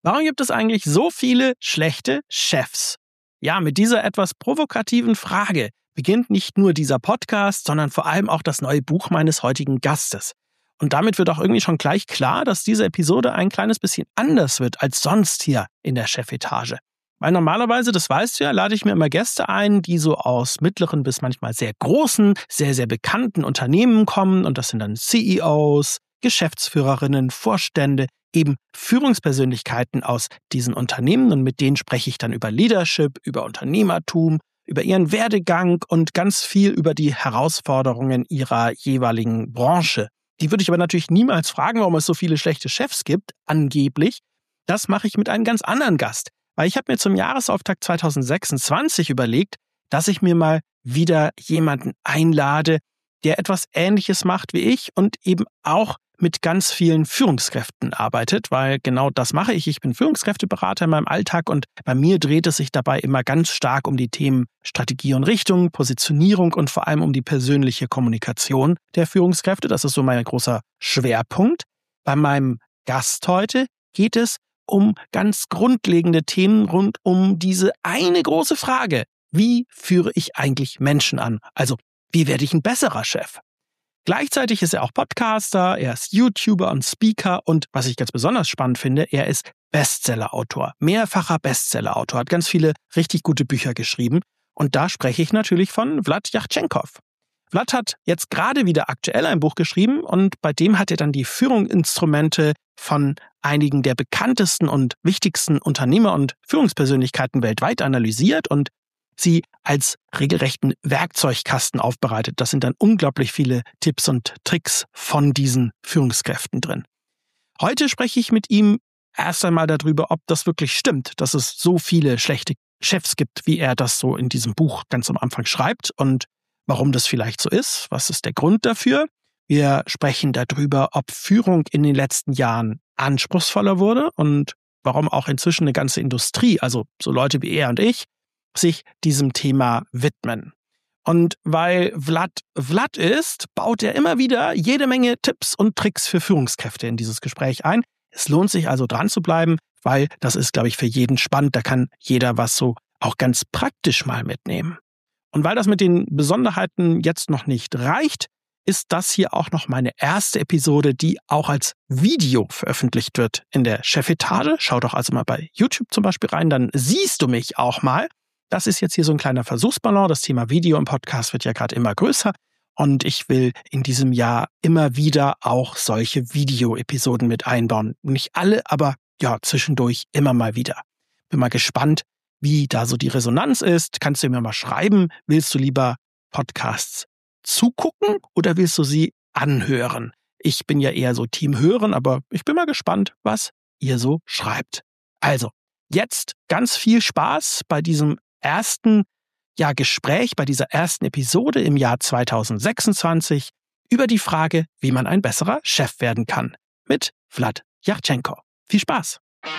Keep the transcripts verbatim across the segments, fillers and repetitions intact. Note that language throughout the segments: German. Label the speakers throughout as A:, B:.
A: Warum gibt es eigentlich so viele schlechte Chefs? Ja, mit dieser etwas provokativen Frage beginnt nicht nur dieser Podcast, sondern vor allem auch das neue Buch meines heutigen Gastes. Und damit wird auch irgendwie schon gleich klar, dass diese Episode ein kleines bisschen anders wird als sonst hier in der Chefetage. Weil normalerweise, das weißt du ja, lade ich mir immer Gäste ein, die so aus mittleren bis manchmal sehr großen, sehr, sehr bekannten Unternehmen kommen. Und das sind dann C E Os, Geschäftsführerinnen, Vorstände, eben Führungspersönlichkeiten aus diesen Unternehmen. Und mit denen spreche ich dann über Leadership, über Unternehmertum, über ihren Werdegang und ganz viel über die Herausforderungen ihrer jeweiligen Branche. Die würde ich aber natürlich niemals fragen, warum es so viele schlechte Chefs gibt, angeblich. Das mache ich mit einem ganz anderen Gast. Weil ich habe mir zum Jahresauftakt zwanzig sechsundzwanzig überlegt, dass ich mir mal wieder jemanden einlade, der etwas Ähnliches macht wie ich und eben auch mit ganz vielen Führungskräften arbeitet, weil genau das mache ich. Ich bin Führungskräfteberater in meinem Alltag und bei mir dreht es sich dabei immer ganz stark um die Themen Strategie und Richtung, Positionierung und vor allem um die persönliche Kommunikation der Führungskräfte. Das ist so mein großer Schwerpunkt. Bei meinem Gast heute geht es um ganz grundlegende Themen rund um diese eine große Frage. Wie führe ich eigentlich Menschen an? Also, wie werde ich ein besserer Chef? Gleichzeitig ist er auch Podcaster, er ist YouTuber und Speaker und was ich ganz besonders spannend finde, er ist Bestsellerautor, mehrfacher Bestsellerautor, hat ganz viele richtig gute Bücher geschrieben und da spreche ich natürlich von Vlad Yachchenkov. Vlad hat jetzt gerade wieder aktuell ein Buch geschrieben und bei dem hat er dann die Führungsinstrumente von einigen der bekanntesten und wichtigsten Unternehmer und Führungspersönlichkeiten weltweit analysiert und sie als regelrechten Werkzeugkasten aufbereitet. Das sind dann unglaublich viele Tipps und Tricks von diesen Führungskräften drin. Heute spreche ich mit ihm erst einmal darüber, ob das wirklich stimmt, dass es so viele schlechte Chefs gibt, wie er das so in diesem Buch ganz am Anfang schreibt und warum das vielleicht so ist, was ist der Grund dafür. Wir sprechen darüber, ob Führung in den letzten Jahren anspruchsvoller wurde und warum auch inzwischen eine ganze Industrie, also so Leute wie er und ich, sich diesem Thema widmen. Und weil Vlad Vlad ist, baut er immer wieder jede Menge Tipps und Tricks für Führungskräfte in dieses Gespräch ein. Es lohnt sich also dran zu bleiben, weil das ist, glaube ich, für jeden spannend. Da kann jeder was so auch ganz praktisch mal mitnehmen. Und weil das mit den Besonderheiten jetzt noch nicht reicht, ist das hier auch noch meine erste Episode, die auch als Video veröffentlicht wird in der Chefetage. Schau doch also mal bei YouTube zum Beispiel rein, dann siehst du mich auch mal. Das ist jetzt hier so ein kleiner Versuchsballon. Das Thema Video im Podcast wird ja gerade immer größer. Und ich will in diesem Jahr immer wieder auch solche Video-Episoden mit einbauen. Nicht alle, aber ja, zwischendurch immer mal wieder. Bin mal gespannt, wie da so die Resonanz ist. Kannst du mir mal schreiben, willst du lieber Podcasts zugucken oder willst du sie anhören? Ich bin ja eher so Team hören, aber ich bin mal gespannt, was ihr so schreibt. Also, jetzt ganz viel Spaß bei diesem ersten ja, Gespräch, bei dieser ersten Episode im Jahr zwanzig sechsundzwanzig über die Frage, wie man ein besserer Chef werden kann. Mit Vlad Yachchenkov. Viel Spaß!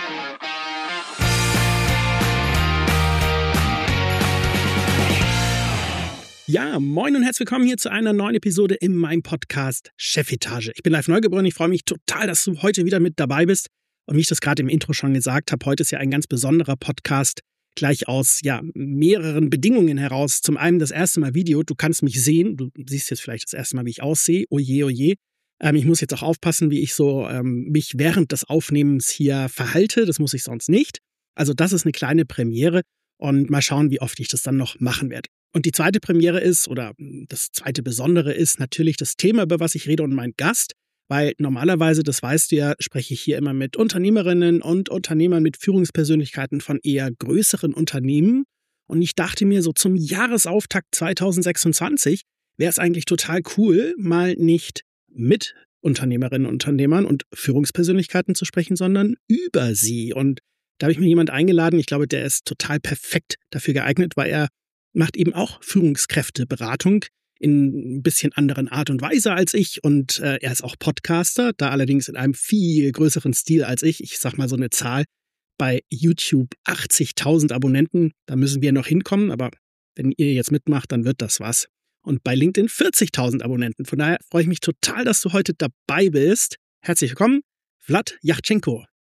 A: Ja, moin und herzlich willkommen hier zu einer neuen Episode in meinem Podcast Chefetage. Ich bin live Neugebauer, ich freue mich total, dass du heute wieder mit dabei bist. Und wie ich das gerade im Intro schon gesagt habe, heute ist ja ein ganz besonderer Podcast, gleich aus ja mehreren Bedingungen heraus. Zum einen das erste Mal Video, du kannst mich sehen, du siehst jetzt vielleicht das erste Mal, wie ich aussehe, oje, oje. Ähm, ich muss jetzt auch aufpassen, wie ich so ähm, mich während des Aufnehmens hier verhalte, das muss ich sonst nicht. Also das ist eine kleine Premiere und mal schauen, wie oft ich das dann noch machen werde. Und die zweite Premiere ist, oder das zweite Besondere ist natürlich das Thema, über was ich rede und mein Gast. Weil normalerweise, das weißt du ja, spreche ich hier immer mit Unternehmerinnen und Unternehmern, mit Führungspersönlichkeiten von eher größeren Unternehmen. Und ich dachte mir, so zum Jahresauftakt zwanzig sechsundzwanzig wäre es eigentlich total cool, mal nicht mit Unternehmerinnen und Unternehmern und Führungspersönlichkeiten zu sprechen, sondern über sie. Und da habe ich mir jemand eingeladen, ich glaube, der ist total perfekt dafür geeignet, weil er macht eben auch Führungskräfteberatung in ein bisschen anderen Art und Weise als ich und äh, er ist auch Podcaster, da allerdings in einem viel größeren Stil als ich. Ich sag mal so eine Zahl bei YouTube achtzigtausend Abonnenten, da müssen wir noch hinkommen, aber wenn ihr jetzt mitmacht, dann wird das was. Und bei LinkedIn vierzigtausend Abonnenten. Von daher freue ich mich total, dass du heute dabei bist. Herzlich willkommen, Vlad Yachchenkov.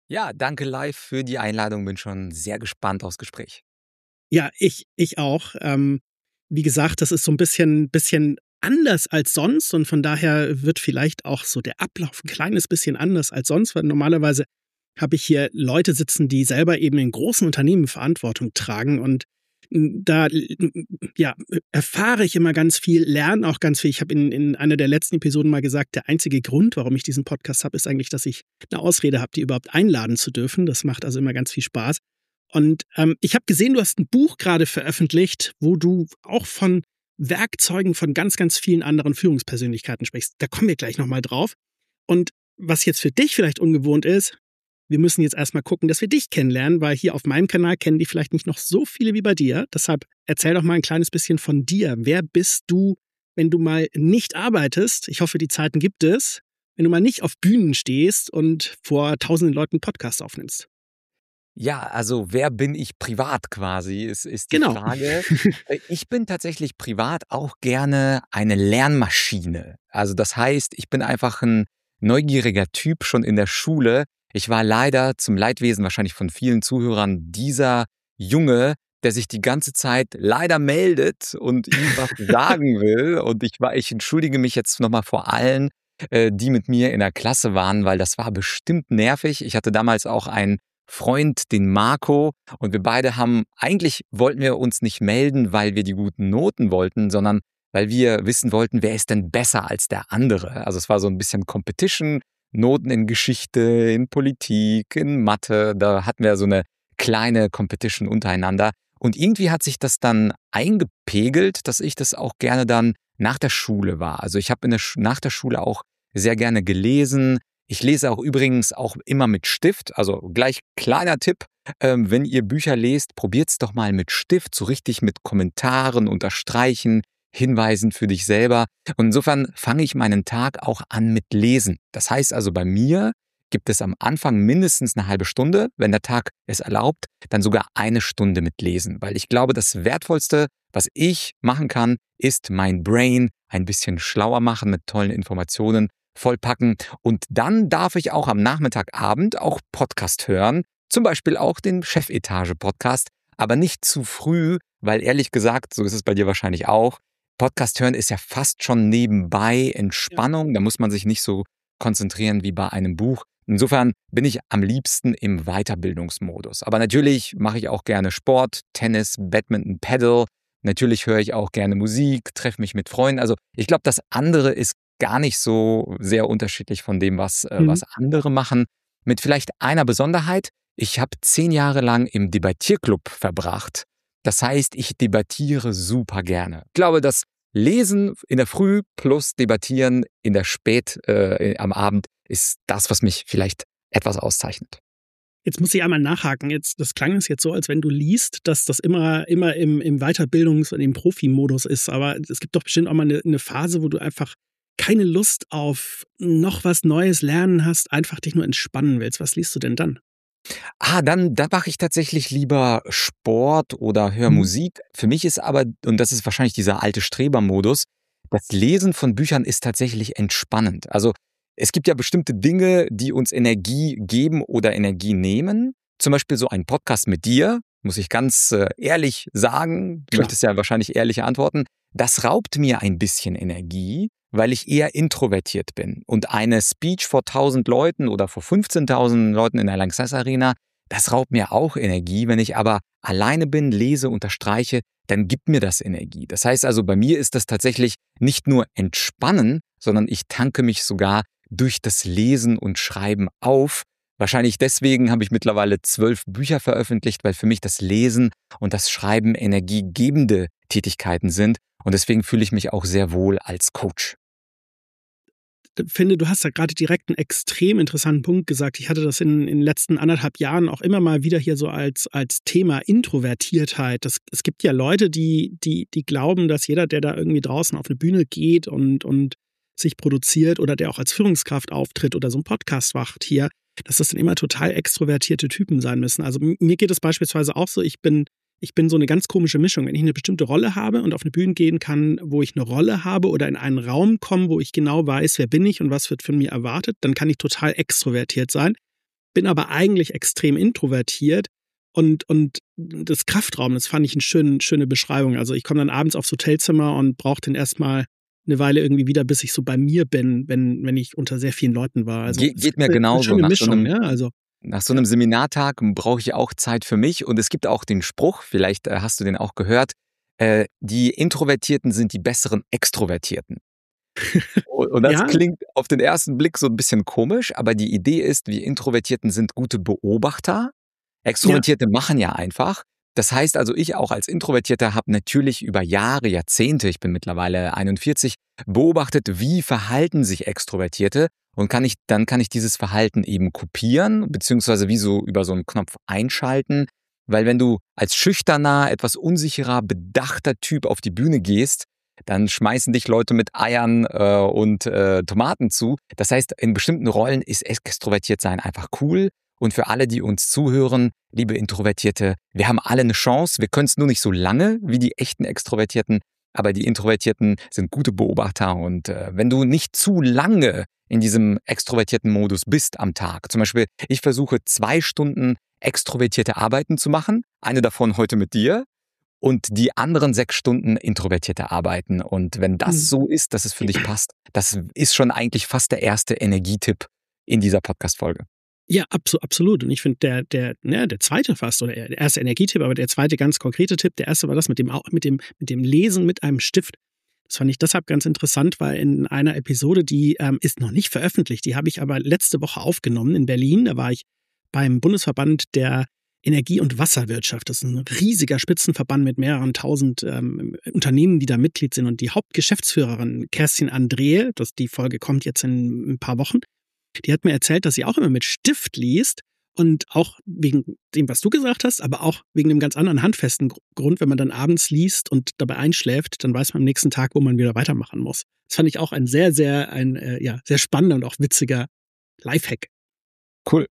B: Ja, danke live für die Einladung. Bin schon sehr gespannt aufs Gespräch.
A: Ja, ich, ich auch. Ähm, wie gesagt, das ist so ein bisschen, bisschen anders als sonst und von daher wird vielleicht auch so der Ablauf ein kleines bisschen anders als sonst, weil normalerweise habe ich hier Leute sitzen, die selber eben in großen Unternehmen Verantwortung tragen und m, da m, ja, erfahre ich immer ganz viel, lerne auch ganz viel. Ich habe in, in einer der letzten Episoden mal gesagt, der einzige Grund, warum ich diesen Podcast habe, ist eigentlich, dass ich eine Ausrede habe, die überhaupt einladen zu dürfen. Das macht also immer ganz viel Spaß. Und ähm, ich habe gesehen, du hast ein Buch gerade veröffentlicht, wo du auch von Werkzeugen von ganz, ganz vielen anderen Führungspersönlichkeiten sprichst. Da kommen wir gleich nochmal drauf. Und was jetzt für dich vielleicht ungewohnt ist, wir müssen jetzt erstmal gucken, dass wir dich kennenlernen, weil hier auf meinem Kanal kennen die vielleicht nicht noch so viele wie bei dir. Deshalb erzähl doch mal ein kleines bisschen von dir. Wer bist du, wenn du mal nicht arbeitest? Ich hoffe, die Zeiten gibt es. Wenn du mal nicht auf Bühnen stehst und vor tausenden Leuten Podcasts aufnimmst.
B: Ja, also wer bin ich privat quasi, ist, ist die
A: Genau.
B: Frage. Äh, Ich bin tatsächlich privat auch gerne eine Lernmaschine. Also das heißt, ich bin einfach ein neugieriger Typ schon in der Schule. Ich war leider zum Leidwesen wahrscheinlich von vielen Zuhörern dieser Junge, der sich die ganze Zeit leider meldet und ihm was sagen will. Und ich war, ich entschuldige mich jetzt nochmal vor allen, äh, die mit mir in der Klasse waren, weil das war bestimmt nervig. Ich hatte damals auch einen Freund, den Marco, und wir beide haben, eigentlich wollten wir uns nicht melden, weil wir die guten Noten wollten, sondern weil wir wissen wollten, wer ist denn besser als der andere. Also es war so ein bisschen Competition, Noten in Geschichte, in Politik, in Mathe, da hatten wir so eine kleine Competition untereinander. Und irgendwie hat sich das dann eingepegelt, dass ich das auch gerne dann nach der Schule war. Also ich habe in der Sch- nach der Schule auch sehr gerne gelesen. Ich lese auch übrigens auch immer mit Stift. Also gleich kleiner Tipp, ähm, wenn ihr Bücher lest, probiert's doch mal mit Stift, so richtig mit Kommentaren, Unterstreichen, Hinweisen für dich selber. Und insofern fange ich meinen Tag auch an mit Lesen. Das heißt also, bei mir gibt es am Anfang mindestens eine halbe Stunde, wenn der Tag es erlaubt, dann sogar eine Stunde mit Lesen. Weil ich glaube, das Wertvollste, was ich machen kann, ist mein Brain ein bisschen schlauer machen mit tollen Informationen vollpacken. Und dann darf ich auch am Nachmittagabend auch Podcast hören, zum Beispiel auch den Chefetage-Podcast, aber nicht zu früh, weil ehrlich gesagt, so ist es bei dir wahrscheinlich auch, Podcast hören ist ja fast schon nebenbei Entspannung, da muss man sich nicht so konzentrieren wie bei einem Buch. Insofern bin ich am liebsten im Weiterbildungsmodus. Aber natürlich mache ich auch gerne Sport, Tennis, Badminton, Paddle. Natürlich höre ich auch gerne Musik, treffe mich mit Freunden. Also ich glaube, das andere ist gar nicht so sehr unterschiedlich von dem, was, äh,
A: Mhm.
B: was andere machen. Mit vielleicht einer Besonderheit. Ich habe zehn Jahre lang im Debattierclub verbracht. Das heißt, ich debattiere super gerne. Ich glaube, das Lesen in der Früh plus Debattieren in der Spät äh, am Abend ist das, was mich vielleicht etwas auszeichnet.
A: Jetzt muss ich einmal nachhaken. Jetzt, das klang es jetzt so, als wenn du liest, dass das immer, immer im, im Weiterbildungs- und im Profimodus ist. Aber es gibt doch bestimmt auch mal eine, eine Phase, wo du einfach keine Lust auf noch was Neues lernen hast, einfach dich nur entspannen willst. Was liest du denn dann?
B: Ah, dann, da mache ich tatsächlich lieber Sport oder höre
A: Mhm.
B: Musik. Für mich ist aber, und das ist wahrscheinlich dieser alte Strebermodus, das Lesen von Büchern ist tatsächlich entspannend. Also es gibt ja bestimmte Dinge, die uns Energie geben oder Energie nehmen. Zum Beispiel so ein Podcast mit dir, muss ich ganz äh, ehrlich sagen, du
A: Klar.
B: möchtest ja wahrscheinlich ehrliche Antworten. Das raubt mir ein bisschen Energie, weil ich eher introvertiert bin. Und eine Speech vor tausend Leuten oder vor fünfzehntausend Leuten in der Lanxess Arena, das raubt mir auch Energie. Wenn ich aber alleine bin, lese, unterstreiche, dann gibt mir das Energie. Das heißt also, bei mir ist das tatsächlich nicht nur entspannen, sondern ich tanke mich sogar durch das Lesen und Schreiben auf. Wahrscheinlich deswegen habe ich mittlerweile zwölf Bücher veröffentlicht, weil für mich das Lesen und das Schreiben energiegebende Tätigkeiten sind. Und deswegen fühle ich mich auch sehr wohl als Coach.
A: Finde, du hast da gerade direkt einen extrem interessanten Punkt gesagt. Ich hatte das in, in den letzten anderthalb Jahren auch immer mal wieder hier so als, als Thema Introvertiertheit. Das, es gibt ja Leute, die, die, die glauben, dass jeder, der da irgendwie draußen auf eine Bühne geht und, und sich produziert oder der auch als Führungskraft auftritt oder so einen Podcast macht hier, dass das dann immer total extrovertierte Typen sein müssen. Also mir geht es beispielsweise auch so, ich bin Ich bin so eine ganz komische Mischung. Wenn ich eine bestimmte Rolle habe und auf eine Bühne gehen kann, wo ich eine Rolle habe oder in einen Raum komme, wo ich genau weiß, wer bin ich und was wird von mir erwartet, dann kann ich total extrovertiert sein. bin aber eigentlich extrem introvertiert. Und, und das Kraftraum, das fand ich eine schöne, schöne Beschreibung. Also ich komme dann abends aufs Hotelzimmer und brauche dann erstmal eine Weile irgendwie wieder, bis ich so bei mir bin, wenn, wenn ich unter sehr vielen Leuten war. Also
B: Ge- geht mir genauso.
A: Eine
B: Nach
A: Mischung,
B: so einem,
A: ja, also.
B: Nach so einem Seminartag brauche ich auch Zeit für mich. Und es gibt auch den Spruch, vielleicht äh, hast du den auch gehört, äh, die Introvertierten sind die besseren Extrovertierten. Und, und das
A: Ja.
B: klingt auf den ersten Blick so ein bisschen komisch, aber die Idee ist, wir Introvertierten sind gute Beobachter. Extrovertierte ja. machen ja einfach. Das heißt also, ich auch als Introvertierter habe natürlich über Jahre, Jahrzehnte, ich bin mittlerweile einundvierzig, beobachtet, wie verhalten sich Extrovertierte und kann ich, dann kann ich dieses Verhalten eben kopieren, beziehungsweise wie so über so einen Knopf einschalten, weil wenn du als schüchterner, etwas unsicherer, bedachter Typ auf die Bühne gehst, dann schmeißen dich Leute mit Eiern äh, und äh, Tomaten zu. Das heißt, in bestimmten Rollen ist extrovertiert sein einfach cool. Und für alle, die uns zuhören, liebe Introvertierte, wir haben alle eine Chance. Wir können es nur nicht so lange wie die echten Extrovertierten, aber die Introvertierten sind gute Beobachter. Und äh, wenn du nicht zu lange in diesem extrovertierten Modus bist am Tag, zum Beispiel, ich versuche zwei Stunden extrovertierte Arbeiten zu machen, eine davon heute mit dir, und die anderen sechs Stunden introvertierte Arbeiten. Und wenn das mhm. so ist, dass es für dich passt, das ist schon eigentlich fast der erste Energietipp in dieser Podcast-Folge.
A: Ja, absolut. Und ich finde, der, der, ne, der zweite fast, oder der erste Energietipp, aber der zweite ganz konkrete Tipp, der erste war das mit dem, mit dem, mit dem Lesen mit einem Stift. Das fand ich deshalb ganz interessant, weil in einer Episode, die ähm, ist noch nicht veröffentlicht, die habe ich aber letzte Woche aufgenommen in Berlin. Da war ich beim Bundesverband der Energie- und Wasserwirtschaft. Das ist ein riesiger Spitzenverband mit mehreren tausend ähm, Unternehmen, die da Mitglied sind. Und die Hauptgeschäftsführerin Kerstin Andrehe, das, die Folge kommt jetzt in ein paar Wochen, die hat mir erzählt, dass sie auch immer mit Stift liest und auch wegen dem, was du gesagt hast, aber auch wegen einem ganz anderen handfesten Grund, wenn man dann abends liest und dabei einschläft, dann weiß man am nächsten Tag, wo man wieder weitermachen muss. Das fand ich auch ein sehr, sehr, ein äh, ja, sehr spannender und auch witziger Lifehack.
B: Cool.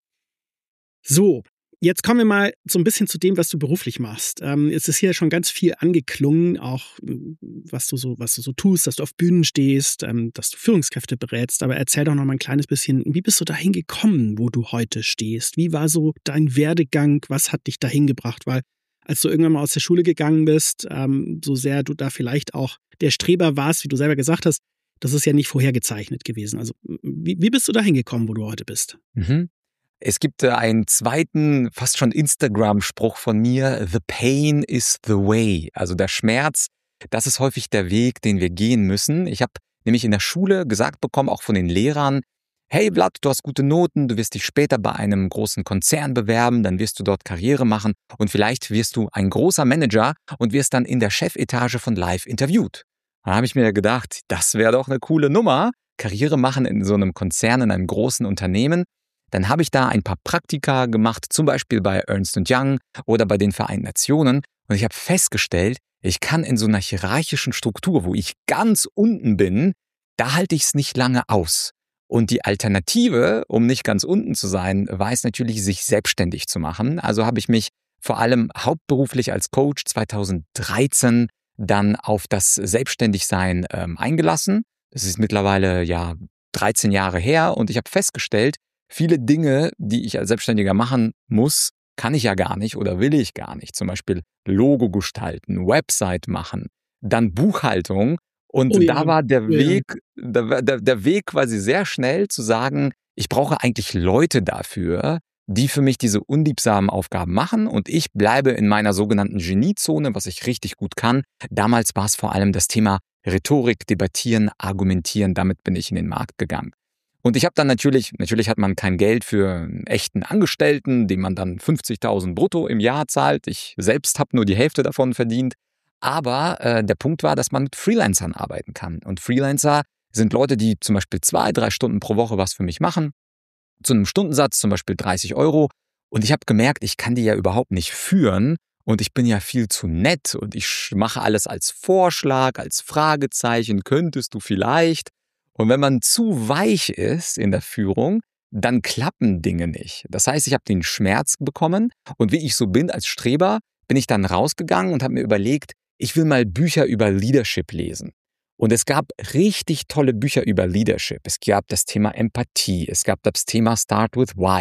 A: So, jetzt kommen wir mal so ein bisschen zu dem, was du beruflich machst. Ähm, es ist hier schon ganz viel angeklungen, auch was du so, was du so tust, dass du auf Bühnen stehst, ähm, dass du Führungskräfte berätst. Aber erzähl doch noch mal ein kleines bisschen, wie bist du dahin gekommen, wo du heute stehst? Wie war so dein Werdegang? Was hat dich dahin gebracht? Weil als du irgendwann mal aus der Schule gegangen bist, ähm, so sehr du da vielleicht auch der Streber warst, wie du selber gesagt hast, das ist ja nicht vorhergezeichnet gewesen. Also wie, wie bist du dahin gekommen, wo du heute bist?
B: Mhm. Es gibt einen zweiten, fast schon Instagram-Spruch von mir, the pain is the way. Also der Schmerz, das ist häufig der Weg, den wir gehen müssen. Ich habe nämlich in der Schule gesagt bekommen, auch von den Lehrern, hey Vlad, du hast gute Noten, du wirst dich später bei einem großen Konzern bewerben, dann wirst du dort Karriere machen und vielleicht wirst du ein großer Manager und wirst dann in der Chefetage von Live interviewt. Da habe ich mir gedacht, das wäre doch eine coole Nummer, Karriere machen in so einem Konzern, in einem großen Unternehmen. Dann habe ich da ein paar Praktika gemacht, zum Beispiel bei Ernst und Young oder bei den Vereinten Nationen. Und ich habe festgestellt, ich kann in so einer hierarchischen Struktur, wo ich ganz unten bin, da halte ich es nicht lange aus. Und die Alternative, um nicht ganz unten zu sein, war es natürlich, sich selbstständig zu machen. Also habe ich mich vor allem hauptberuflich als Coach zweitausenddreizehn dann auf das Selbstständigsein ähm, eingelassen. Das ist mittlerweile ja dreizehn Jahre her und ich habe festgestellt, viele Dinge, die ich als Selbstständiger machen muss, kann ich ja gar nicht oder will ich gar nicht. Zum Beispiel Logo gestalten, Website machen, dann Buchhaltung. Und
A: oh ja,
B: da war der
A: ja.
B: Weg, der, der, der Weg quasi sehr schnell zu sagen, ich brauche eigentlich Leute dafür, die für mich diese unliebsamen Aufgaben machen und ich bleibe in meiner sogenannten Geniezone, was ich richtig gut kann. Damals war es vor allem das Thema Rhetorik, Debattieren, Argumentieren. Damit bin ich in den Markt gegangen. Und ich habe dann natürlich, natürlich hat man kein Geld für einen echten Angestellten, dem man dann fünfzigtausend brutto im Jahr zahlt. Ich selbst habe nur die Hälfte davon verdient. Aber äh, der Punkt war, dass man mit Freelancern arbeiten kann. Und Freelancer sind Leute, die zum Beispiel zwei, drei Stunden pro Woche was für mich machen. Zu einem Stundensatz, zum Beispiel dreißig Euro. Und ich habe gemerkt, ich kann die ja überhaupt nicht führen. Und ich bin ja viel zu nett. Und ich mache alles als Vorschlag, als Fragezeichen. Könntest du vielleicht? Und wenn man zu weich ist in der Führung, dann klappen Dinge nicht. Das heißt, ich habe den Schmerz bekommen und wie ich so bin als Streber, bin ich dann rausgegangen und habe mir überlegt, ich will mal Bücher über Leadership lesen. Und es gab richtig tolle Bücher über Leadership. Es gab das Thema Empathie, es gab das Thema Start with Why,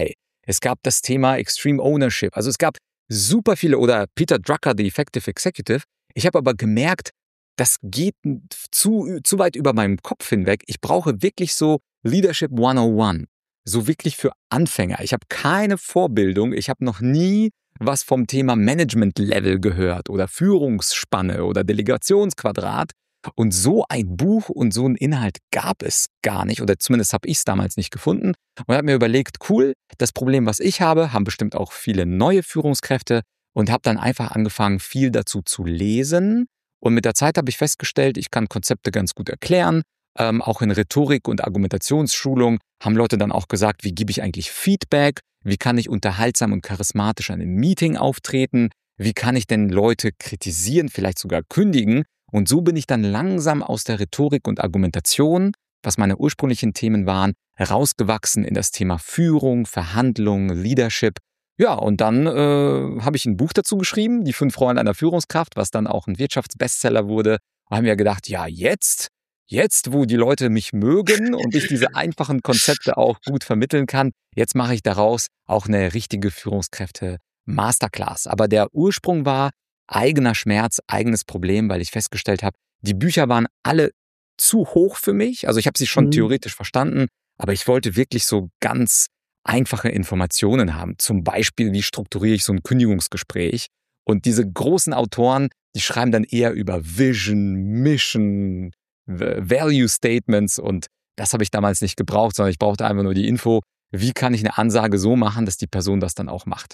B: Es gab das Thema Extreme Ownership. Also es gab super viele, oder Peter Drucker, The Effective Executive. Ich habe aber gemerkt, das geht zu, zu weit über meinem Kopf hinweg. Ich brauche wirklich so Leadership hundertundeins. So wirklich für Anfänger. Ich habe keine Vorbildung. Ich habe noch nie was vom Thema Management-Level gehört oder Führungsspanne oder Delegationsquadrat. Und so ein Buch und so einen Inhalt gab es gar nicht, oder zumindest habe ich es damals nicht gefunden, und habe mir überlegt, cool, das Problem, was ich habe, haben bestimmt auch viele neue Führungskräfte, und habe dann einfach angefangen, viel dazu zu lesen, und mit der Zeit habe ich festgestellt, ich kann Konzepte ganz gut erklären, ähm, auch in Rhetorik und Argumentationsschulung haben Leute dann auch gesagt, wie gebe ich eigentlich Feedback, wie kann ich unterhaltsam und charismatisch an einem Meeting auftreten, wie kann ich denn Leute kritisieren, vielleicht sogar kündigen. Und so bin ich dann langsam aus der Rhetorik und Argumentation, was meine ursprünglichen Themen waren, herausgewachsen in das Thema Führung, Verhandlung, Leadership. Ja, und dann äh, habe ich ein Buch dazu geschrieben, Die fünf Rollen einer Führungskraft, was dann auch ein Wirtschaftsbestseller wurde. Und haben mir gedacht, ja, jetzt, jetzt, wo die Leute mich mögen und ich diese einfachen Konzepte auch gut vermitteln kann, jetzt mache ich daraus auch eine richtige Führungskräfte-Masterclass. Aber der Ursprung war eigener Schmerz, eigenes Problem, weil ich festgestellt habe, die Bücher waren alle zu hoch für mich. Also ich habe sie schon mhm. theoretisch verstanden, aber ich wollte wirklich so ganz einfache Informationen haben. Zum Beispiel, wie strukturiere ich so ein Kündigungsgespräch? Und diese großen Autoren, die schreiben dann eher über Vision, Mission, Value Statements, und das habe ich damals nicht gebraucht, sondern ich brauchte einfach nur die Info, wie kann ich eine Ansage so machen, dass die Person das dann auch macht.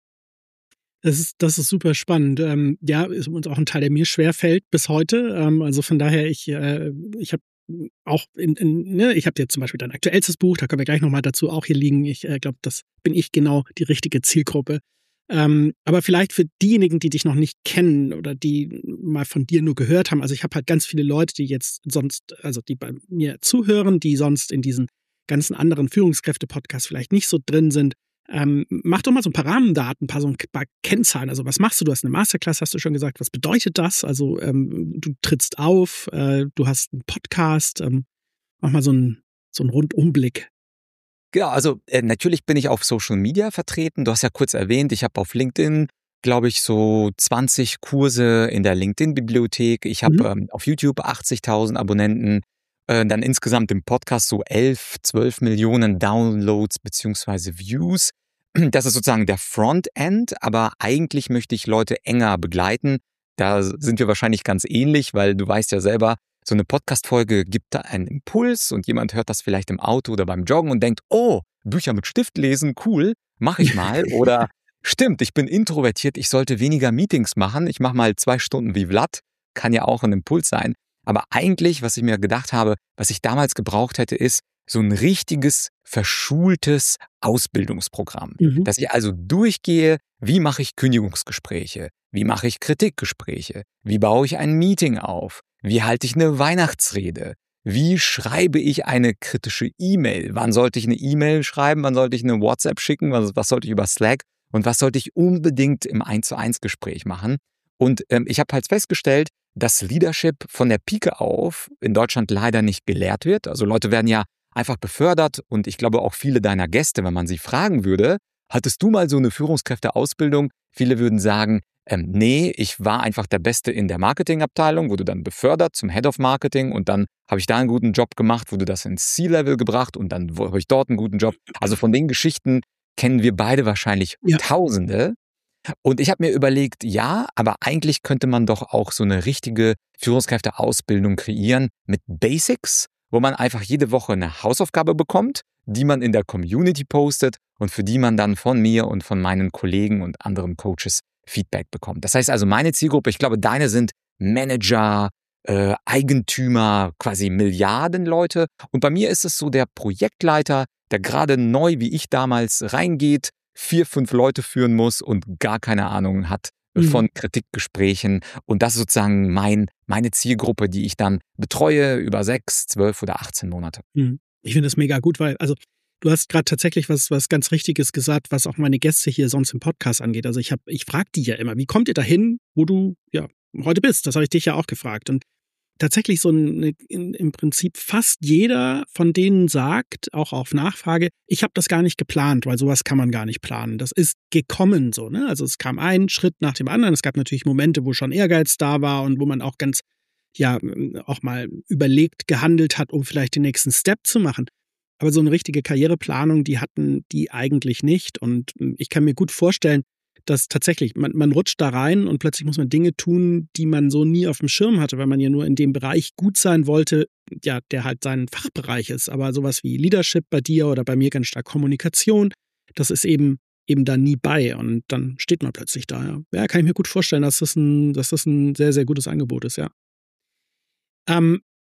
A: Das ist, das ist super spannend. Ähm, ja, ist uns auch ein Teil, der mir schwerfällt bis heute. Ähm, also von daher, ich, äh, ich habe auch in, in ne, ich habe jetzt zum Beispiel dein aktuellstes Buch, da können wir gleich nochmal dazu auch hier liegen. Ich äh, glaube, das bin ich genau die richtige Zielgruppe. Ähm, aber vielleicht für diejenigen, die dich noch nicht kennen oder die mal von dir nur gehört haben. Also ich habe halt ganz viele Leute, die jetzt sonst, also die bei mir zuhören, die sonst in diesen ganzen anderen Führungskräfte-Podcasts vielleicht nicht so drin sind. Ähm, mach doch mal so ein paar Rahmendaten, ein paar so ein paar Kennzahlen. Also was machst du? Du hast eine Masterclass, hast du schon gesagt. Was bedeutet das? Also ähm, du trittst auf, äh, du hast einen Podcast. Ähm, mach mal so einen so einen Rundumblick.
B: Genau, also äh, natürlich bin ich auf Social Media vertreten. Du hast ja kurz erwähnt, ich habe auf LinkedIn, glaube ich, so zwanzig Kurse in der LinkedIn-Bibliothek. Ich habe mhm. ähm, auf YouTube achtzigtausend Abonnenten. Äh, dann insgesamt im Podcast so elf, zwölf Millionen Downloads beziehungsweise Views. Das ist sozusagen der Frontend, aber eigentlich möchte ich Leute enger begleiten. Da sind wir wahrscheinlich ganz ähnlich, weil du weißt ja selber, so eine Podcast-Folge gibt da einen Impuls und jemand hört das vielleicht im Auto oder beim Joggen und denkt, oh, Bücher mit Stift lesen, cool, mache ich mal. Oder stimmt, ich bin introvertiert, ich sollte weniger Meetings machen, ich mache mal zwei Stunden wie Vlad, kann ja auch ein Impuls sein. Aber eigentlich, was ich mir gedacht habe, was ich damals gebraucht hätte, ist so ein richtiges, verschultes Ausbildungsprogramm. Mhm. Dass ich also durchgehe, wie mache ich Kündigungsgespräche, wie mache ich Kritikgespräche, wie baue ich ein Meeting auf, wie halte ich eine Weihnachtsrede, wie schreibe ich eine kritische E-Mail, wann sollte ich eine E-Mail schreiben, wann sollte ich eine WhatsApp schicken, was, was sollte ich über Slack und was sollte ich unbedingt im eins zu eins Gespräch machen. Und ähm, ich habe halt festgestellt, dass Leadership von der Pike auf in Deutschland leider nicht gelehrt wird. Also Leute werden ja einfach befördert und ich glaube auch viele deiner Gäste, wenn man sie fragen würde, hattest du mal so eine Führungskräfteausbildung? Viele würden sagen, ähm, nee, ich war einfach der Beste in der Marketingabteilung, wurde dann befördert zum Head of Marketing und dann habe ich da einen guten Job gemacht, wurde das ins C-Level gebracht und dann habe ich dort einen guten Job. Also von den Geschichten kennen wir beide wahrscheinlich ja. Tausende. Und ich habe mir überlegt, ja, aber eigentlich könnte man doch auch so eine richtige Führungskräfteausbildung kreieren mit Basics, wo man einfach jede Woche eine Hausaufgabe bekommt, die man in der Community postet und für die man dann von mir und von meinen Kollegen und anderen Coaches Feedback bekommt. Das heißt also, meine Zielgruppe, ich glaube, deine sind Manager, äh, Eigentümer, quasi Milliardenleute. Und bei mir ist es so der Projektleiter, der gerade neu, wie ich damals, reingeht, vier, fünf Leute führen muss und gar keine Ahnung hat von mhm. Kritikgesprächen. Und das ist sozusagen mein, meine Zielgruppe, die ich dann betreue über sechs, zwölf oder achtzehn Monate.
A: Mhm. Ich finde das mega gut, weil, also du hast gerade tatsächlich was, was ganz Richtiges gesagt, was auch meine Gäste hier sonst im Podcast angeht. Also ich habe, ich frage die ja immer, wie kommt ihr dahin, wo du ja heute bist? Das habe ich dich ja auch gefragt. Und tatsächlich so ein, in, im Prinzip fast jeder von denen sagt, auch auf Nachfrage, ich habe das gar nicht geplant, weil sowas kann man gar nicht planen. Das ist gekommen so, ne? Also es kam ein Schritt nach dem anderen. Es gab natürlich Momente, wo schon Ehrgeiz da war und wo man auch ganz, ja, auch mal überlegt, gehandelt hat, um vielleicht den nächsten Step zu machen. Aber so eine richtige Karriereplanung, die hatten die eigentlich nicht. Und ich kann mir gut vorstellen, dass tatsächlich, man, man rutscht da rein und plötzlich muss man Dinge tun, die man so nie auf dem Schirm hatte, weil man ja nur in dem Bereich gut sein wollte, ja, der halt sein Fachbereich ist. Aber sowas wie Leadership bei dir oder bei mir ganz stark Kommunikation, das ist eben eben da nie bei. Und dann steht man plötzlich da. Ja, ja kann ich mir gut vorstellen, dass das ein, dass das ein sehr, sehr gutes Angebot ist, ja. Ähm,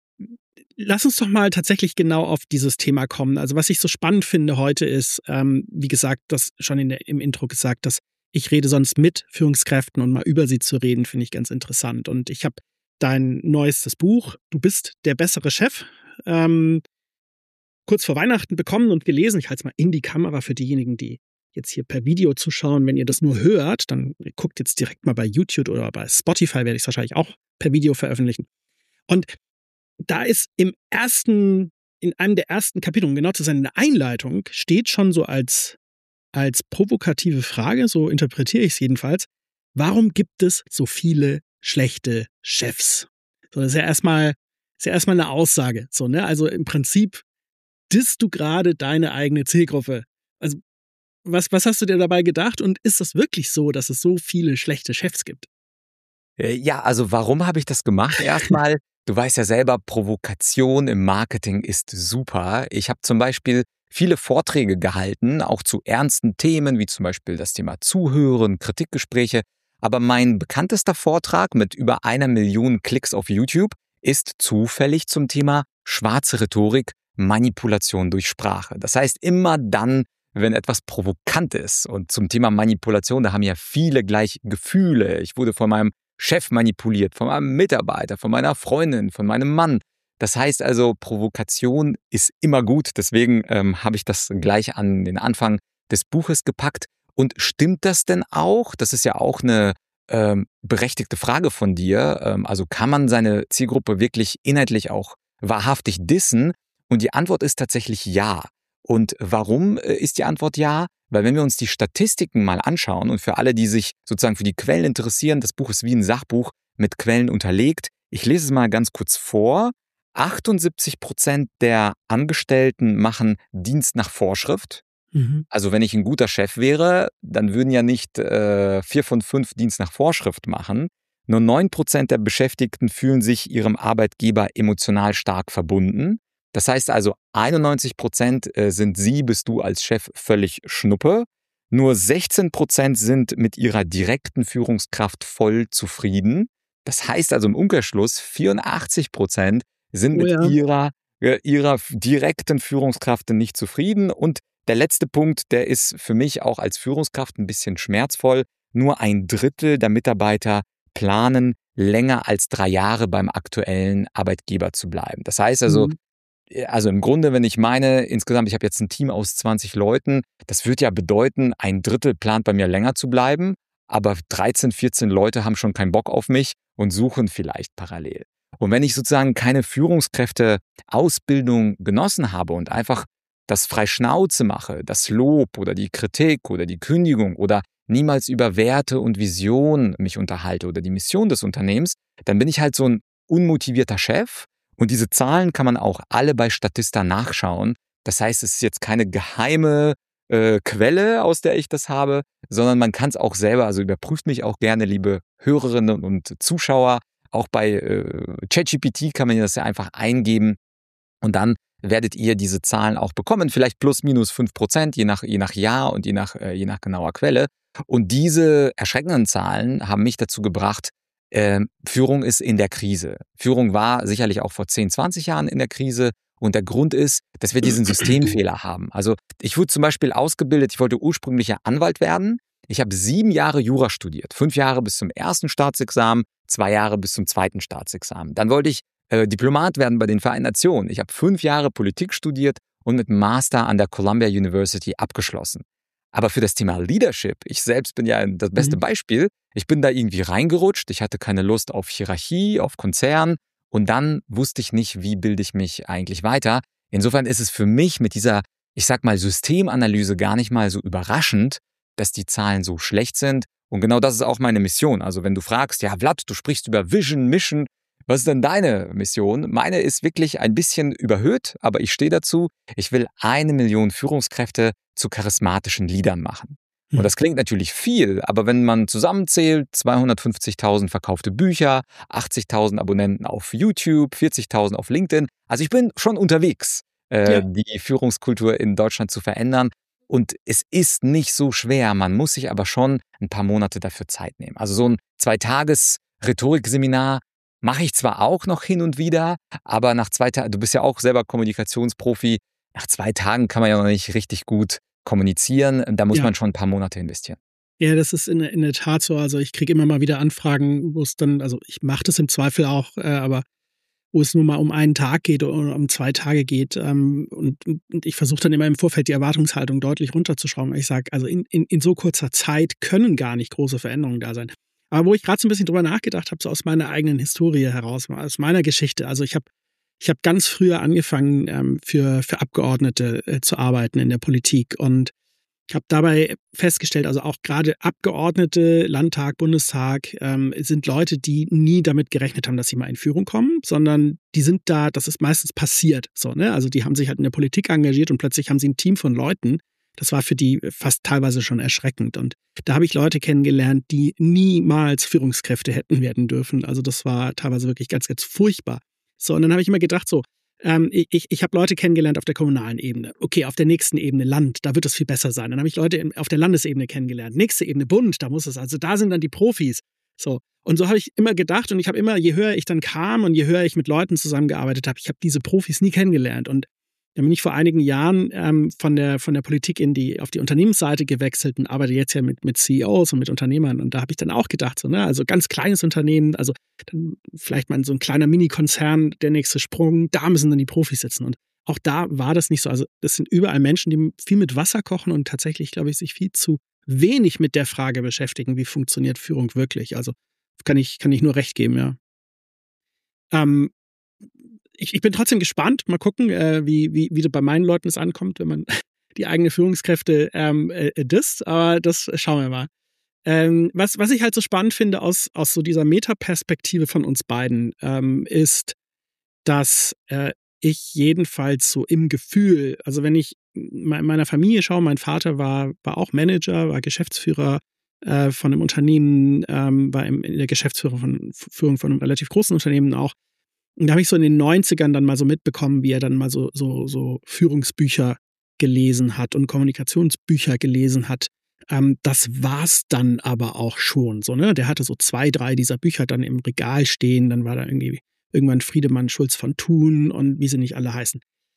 A: Lass uns doch mal tatsächlich genau auf dieses Thema kommen. Also was ich so spannend finde heute ist, ähm, wie gesagt, das schon in der, im Intro gesagt, dass ich rede sonst mit Führungskräften und mal über sie zu reden, finde ich ganz interessant. Und ich habe dein neuestes Buch, Du bist der bessere Chef, ähm, kurz vor Weihnachten bekommen und gelesen. Ich halte es mal in die Kamera für diejenigen, die jetzt hier per Video zuschauen. Wenn ihr das nur hört, dann guckt jetzt direkt mal bei YouTube oder bei Spotify, werde ich es wahrscheinlich auch per Video veröffentlichen. Und da ist im ersten, in einem der ersten Kapitel, um genau zu sein, in der Einleitung, steht schon so als, als provokative Frage, so interpretiere ich es jedenfalls, warum gibt es so viele schlechte Chefs? So, das ist ja erstmal, ist ja erstmal eine Aussage. So, ne? Also im Prinzip disst du gerade deine eigene Zielgruppe. Also, was, was hast du dir dabei gedacht? Und ist das wirklich so, dass es so viele schlechte Chefs gibt?
B: Ja, also warum habe ich das gemacht? Erstmal, du weißt ja selber, Provokation im Marketing ist super. Ich habe zum Beispiel viele Vorträge gehalten, auch zu ernsten Themen, wie zum Beispiel das Thema Zuhören, Kritikgespräche. Aber mein bekanntester Vortrag mit über einer Million Klicks auf YouTube ist zufällig zum Thema schwarze Rhetorik, Manipulation durch Sprache. Das heißt, immer dann, wenn etwas provokant ist. Und zum Thema Manipulation, da haben ja viele gleich Gefühle. Ich wurde von meinem Chef manipuliert, von meinem Mitarbeiter, von meiner Freundin, von meinem Mann. Das heißt also, Provokation ist immer gut. Deswegen ähm, habe ich das gleich an den Anfang des Buches gepackt. Und stimmt das denn auch? Das ist ja auch eine ähm, berechtigte Frage von dir. Ähm, also kann man seine Zielgruppe wirklich inhaltlich auch wahrhaftig dissen? Und die Antwort ist tatsächlich ja. Und warum ist die Antwort ja? Weil wenn wir uns die Statistiken mal anschauen und für alle, die sich sozusagen für die Quellen interessieren, das Buch ist wie ein Sachbuch mit Quellen unterlegt. Ich lese es mal ganz kurz vor. achtundsiebzig Prozent der Angestellten machen Dienst nach Vorschrift. Mhm. Also wenn ich ein guter Chef wäre, dann würden ja nicht äh, vier von fünf Dienst nach Vorschrift machen. Nur neun Prozent der Beschäftigten fühlen sich ihrem Arbeitgeber emotional stark verbunden. Das heißt also, einundneunzig Prozent sind Sie, bist du als Chef völlig Schnuppe. Nur sechzehn Prozent sind mit ihrer direkten Führungskraft voll zufrieden. Das heißt also im Umkehrschluss, vierundachtzig Prozent sind mit oh ja. ihrer, äh, ihrer direkten Führungskraft nicht zufrieden. Und der letzte Punkt, der ist für mich auch als Führungskraft ein bisschen schmerzvoll. Nur ein Drittel der Mitarbeiter planen, länger als drei Jahre beim aktuellen Arbeitgeber zu bleiben. Das heißt also, mhm. Also im Grunde, wenn ich meine, insgesamt, ich habe jetzt ein Team aus zwanzig Leuten, das würde ja bedeuten, ein Drittel plant bei mir länger zu bleiben, aber dreizehn, vierzehn Leute haben schon keinen Bock auf mich und suchen vielleicht parallel. Und wenn ich sozusagen keine Führungskräfte-Ausbildung genossen habe und einfach das frei Schnauze mache, das Lob oder die Kritik oder die Kündigung oder niemals über Werte und Vision mich unterhalte oder die Mission des Unternehmens, dann bin ich halt so ein unmotivierter Chef. Und diese Zahlen kann man auch alle bei Statista nachschauen. Das heißt, es ist jetzt keine geheime äh, Quelle, aus der ich das habe, sondern man kann es auch selber, also überprüft mich auch gerne, liebe Hörerinnen und Zuschauer. Auch bei äh, ChatGPT kann man das ja einfach eingeben und dann werdet ihr diese Zahlen auch bekommen. Vielleicht plus, minus fünf Prozent, je nach, je nach Jahr und je nach, äh, je nach genauer Quelle. Und diese erschreckenden Zahlen haben mich dazu gebracht, Ähm, Führung ist in der Krise. Führung war sicherlich auch vor zehn, zwanzig Jahren in der Krise. Und der Grund ist, dass wir diesen Systemfehler haben. Also ich wurde zum Beispiel ausgebildet, ich wollte ursprünglich ja Anwalt werden. Ich habe sieben Jahre Jura studiert. Fünf Jahre bis zum ersten Staatsexamen, zwei Jahre bis zum zweiten Staatsexamen. Dann wollte ich äh, Diplomat werden bei den Vereinten Nationen. Ich habe fünf Jahre Politik studiert und mit Master an der Columbia University abgeschlossen. Aber für das Thema Leadership, ich selbst bin ja das beste mhm. Beispiel, ich bin da irgendwie reingerutscht, ich hatte keine Lust auf Hierarchie, auf Konzern und dann wusste ich nicht, wie bilde ich mich eigentlich weiter. Insofern ist es für mich mit dieser, ich sag mal, Systemanalyse gar nicht mal so überraschend, dass die Zahlen so schlecht sind. Und genau das ist auch meine Mission. Also wenn du fragst, ja Vlad, du sprichst über Vision, Mission, was ist denn deine Mission? Meine ist wirklich ein bisschen überhöht, aber ich stehe dazu. Ich will eine Million Führungskräfte zu charismatischen Leadern machen. Und das klingt natürlich viel, aber wenn man zusammenzählt, zweihundertfünfzigtausend verkaufte Bücher, achtzigtausend Abonnenten auf YouTube, vierzigtausend auf LinkedIn. Also ich bin schon unterwegs, äh, ja. die Führungskultur in Deutschland zu verändern. Und es ist nicht so schwer, man muss sich aber schon ein paar Monate dafür Zeit nehmen. Also so ein Zwei-Tages-Rhetorik-Seminar mache ich zwar auch noch hin und wieder, aber nach zwei Tagen, du bist ja auch selber Kommunikationsprofi, nach zwei Tagen kann man ja noch nicht richtig gut kommunizieren. Da muss ja. man schon ein paar Monate investieren.
A: Ja, das ist in, in der Tat so. Also ich kriege immer mal wieder Anfragen, wo es dann, also ich mache das im Zweifel auch, äh, aber wo es nur mal um einen Tag geht oder um zwei Tage geht. Ähm, und, und ich versuche dann immer im Vorfeld die Erwartungshaltung deutlich runterzuschrauben. Ich sage, also in, in, in so kurzer Zeit können gar nicht große Veränderungen da sein. Aber wo ich gerade so ein bisschen drüber nachgedacht habe, so aus meiner eigenen Historie heraus, aus meiner Geschichte. Also ich habe ich hab ganz früher angefangen, ähm, für, für Abgeordnete äh, zu arbeiten in der Politik. Und ich habe dabei festgestellt, also auch gerade Abgeordnete, Landtag, Bundestag, ähm, sind Leute, die nie damit gerechnet haben, dass sie mal in Führung kommen, sondern die sind da, das ist meistens passiert. So, ne? Also die haben sich halt in der Politik engagiert und plötzlich haben sie ein Team von Leuten. Das war für die fast teilweise schon erschreckend. Und da habe ich Leute kennengelernt, die niemals Führungskräfte hätten werden dürfen. Also das war teilweise wirklich ganz, ganz furchtbar. So, und dann habe ich immer gedacht, so, ähm, ich, ich habe Leute kennengelernt auf der kommunalen Ebene. Okay, auf der nächsten Ebene Land, da wird es viel besser sein. Dann habe ich Leute auf der Landesebene kennengelernt. Nächste Ebene Bund, da muss es, also da sind dann die Profis. So. Und so habe ich immer gedacht und ich habe immer, je höher ich dann kam und je höher ich mit Leuten zusammengearbeitet habe, ich habe diese Profis nie kennengelernt. Und dann bin ich vor einigen Jahren ähm, von der von der Politik in die auf die Unternehmensseite gewechselt und arbeite jetzt ja mit mit C E Os und mit Unternehmern. Und da habe ich dann auch gedacht, so, ne, also ganz kleines Unternehmen, also dann vielleicht mal so ein kleiner Mini-Konzern, der nächste Sprung, da müssen dann die Profis sitzen. Und auch da war das nicht so. Also das sind überall Menschen, die viel mit Wasser kochen und tatsächlich, glaube ich, sich viel zu wenig mit der Frage beschäftigen, wie funktioniert Führung wirklich. Also kann ich kann ich nur recht geben, ja. Ähm, Ich, ich bin trotzdem gespannt. Mal gucken, äh, wie, wie, wie bei meinen Leuten es ankommt, wenn man die eigenen Führungskräfte ähm, äh, disst. Aber das schauen wir mal. Ähm, was, was ich halt so spannend finde aus, aus so dieser Metaperspektive von uns beiden, ähm, ist, dass äh, ich jedenfalls so im Gefühl, also wenn ich in meiner Familie schaue, mein Vater war, war auch Manager, war Geschäftsführer äh, von einem Unternehmen, ähm, war im, in der Geschäftsführung von, Führung von einem relativ großen Unternehmen auch. Und da habe ich so in den neunzigern dann mal so mitbekommen, wie er dann mal so, so, so Führungsbücher gelesen hat und Kommunikationsbücher gelesen hat. Ähm, das war's dann aber auch schon. So, ne? Der hatte so zwei, drei dieser Bücher dann im Regal stehen. Dann war da irgendwie irgendwann Friedemann Schulz von Thun und wie sie nicht alle heißen.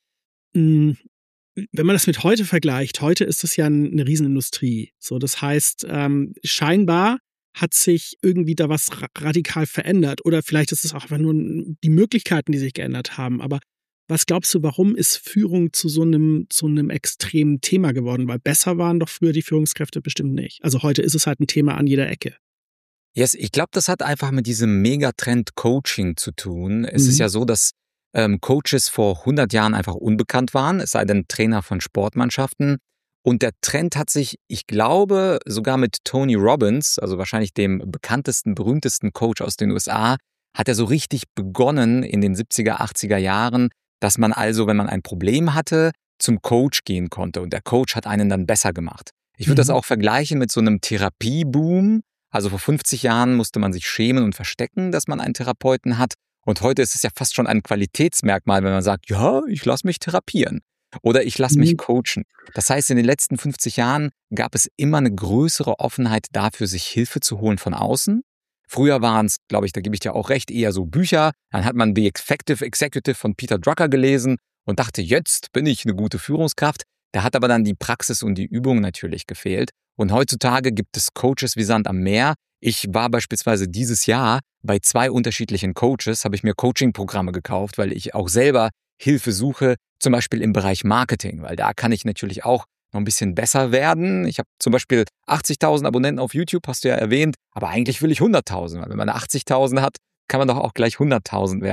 A: Mhm. Wenn man das mit heute vergleicht, heute ist das ja eine Riesenindustrie. So, das heißt, ähm, scheinbar hat sich irgendwie da was radikal verändert. Oder vielleicht ist es auch einfach nur die Möglichkeiten, die sich geändert haben. Aber was glaubst du, warum ist Führung zu so einem, zu einem extremen Thema geworden? Weil besser waren doch früher die Führungskräfte bestimmt nicht. Also heute ist es halt ein Thema an jeder Ecke.
B: Yes, ich glaube, das hat einfach mit diesem Megatrend Coaching zu tun. Es mhm. ist ja so, dass ähm, Coaches vor hundert Jahren einfach unbekannt waren, es sei denn Trainer von Sportmannschaften. Und der Trend hat sich, ich glaube, sogar mit Tony Robbins, also wahrscheinlich dem bekanntesten, berühmtesten Coach aus den U S A, hat er so richtig begonnen in den siebziger, achtziger Jahren, dass man also, wenn man ein Problem hatte, zum Coach gehen konnte. Und der Coach hat einen dann besser gemacht. Ich würde mhm. das auch vergleichen mit so einem Therapieboom. Also vor fünfzig Jahren musste man sich schämen und verstecken, dass man einen Therapeuten hat. Und heute ist es ja fast schon ein Qualitätsmerkmal, wenn man sagt, ja, ich lasse mich therapieren. Oder ich lasse mich coachen. Das heißt, in den letzten fünfzig Jahren gab es immer eine größere Offenheit dafür, sich Hilfe zu holen von außen. Früher waren es, glaube ich, da gebe ich dir auch recht, eher so Bücher. Dann hat man The Effective Executive von Peter Drucker gelesen und dachte, jetzt bin ich eine gute Führungskraft. Da hat aber dann die Praxis und die Übung natürlich gefehlt. Und heutzutage gibt es Coaches wie Sand am Meer. Ich war beispielsweise dieses Jahr bei zwei unterschiedlichen Coaches, habe ich mir Coaching-Programme gekauft, weil ich auch selber Hilfe suche, zum Beispiel im Bereich Marketing, weil da kann ich natürlich auch noch ein bisschen besser werden. Ich habe zum Beispiel achtzigtausend Abonnenten auf YouTube, hast du ja erwähnt, aber eigentlich will ich hunderttausend, weil wenn man achtzigtausend hat, kann man doch auch gleich hunderttausend werden.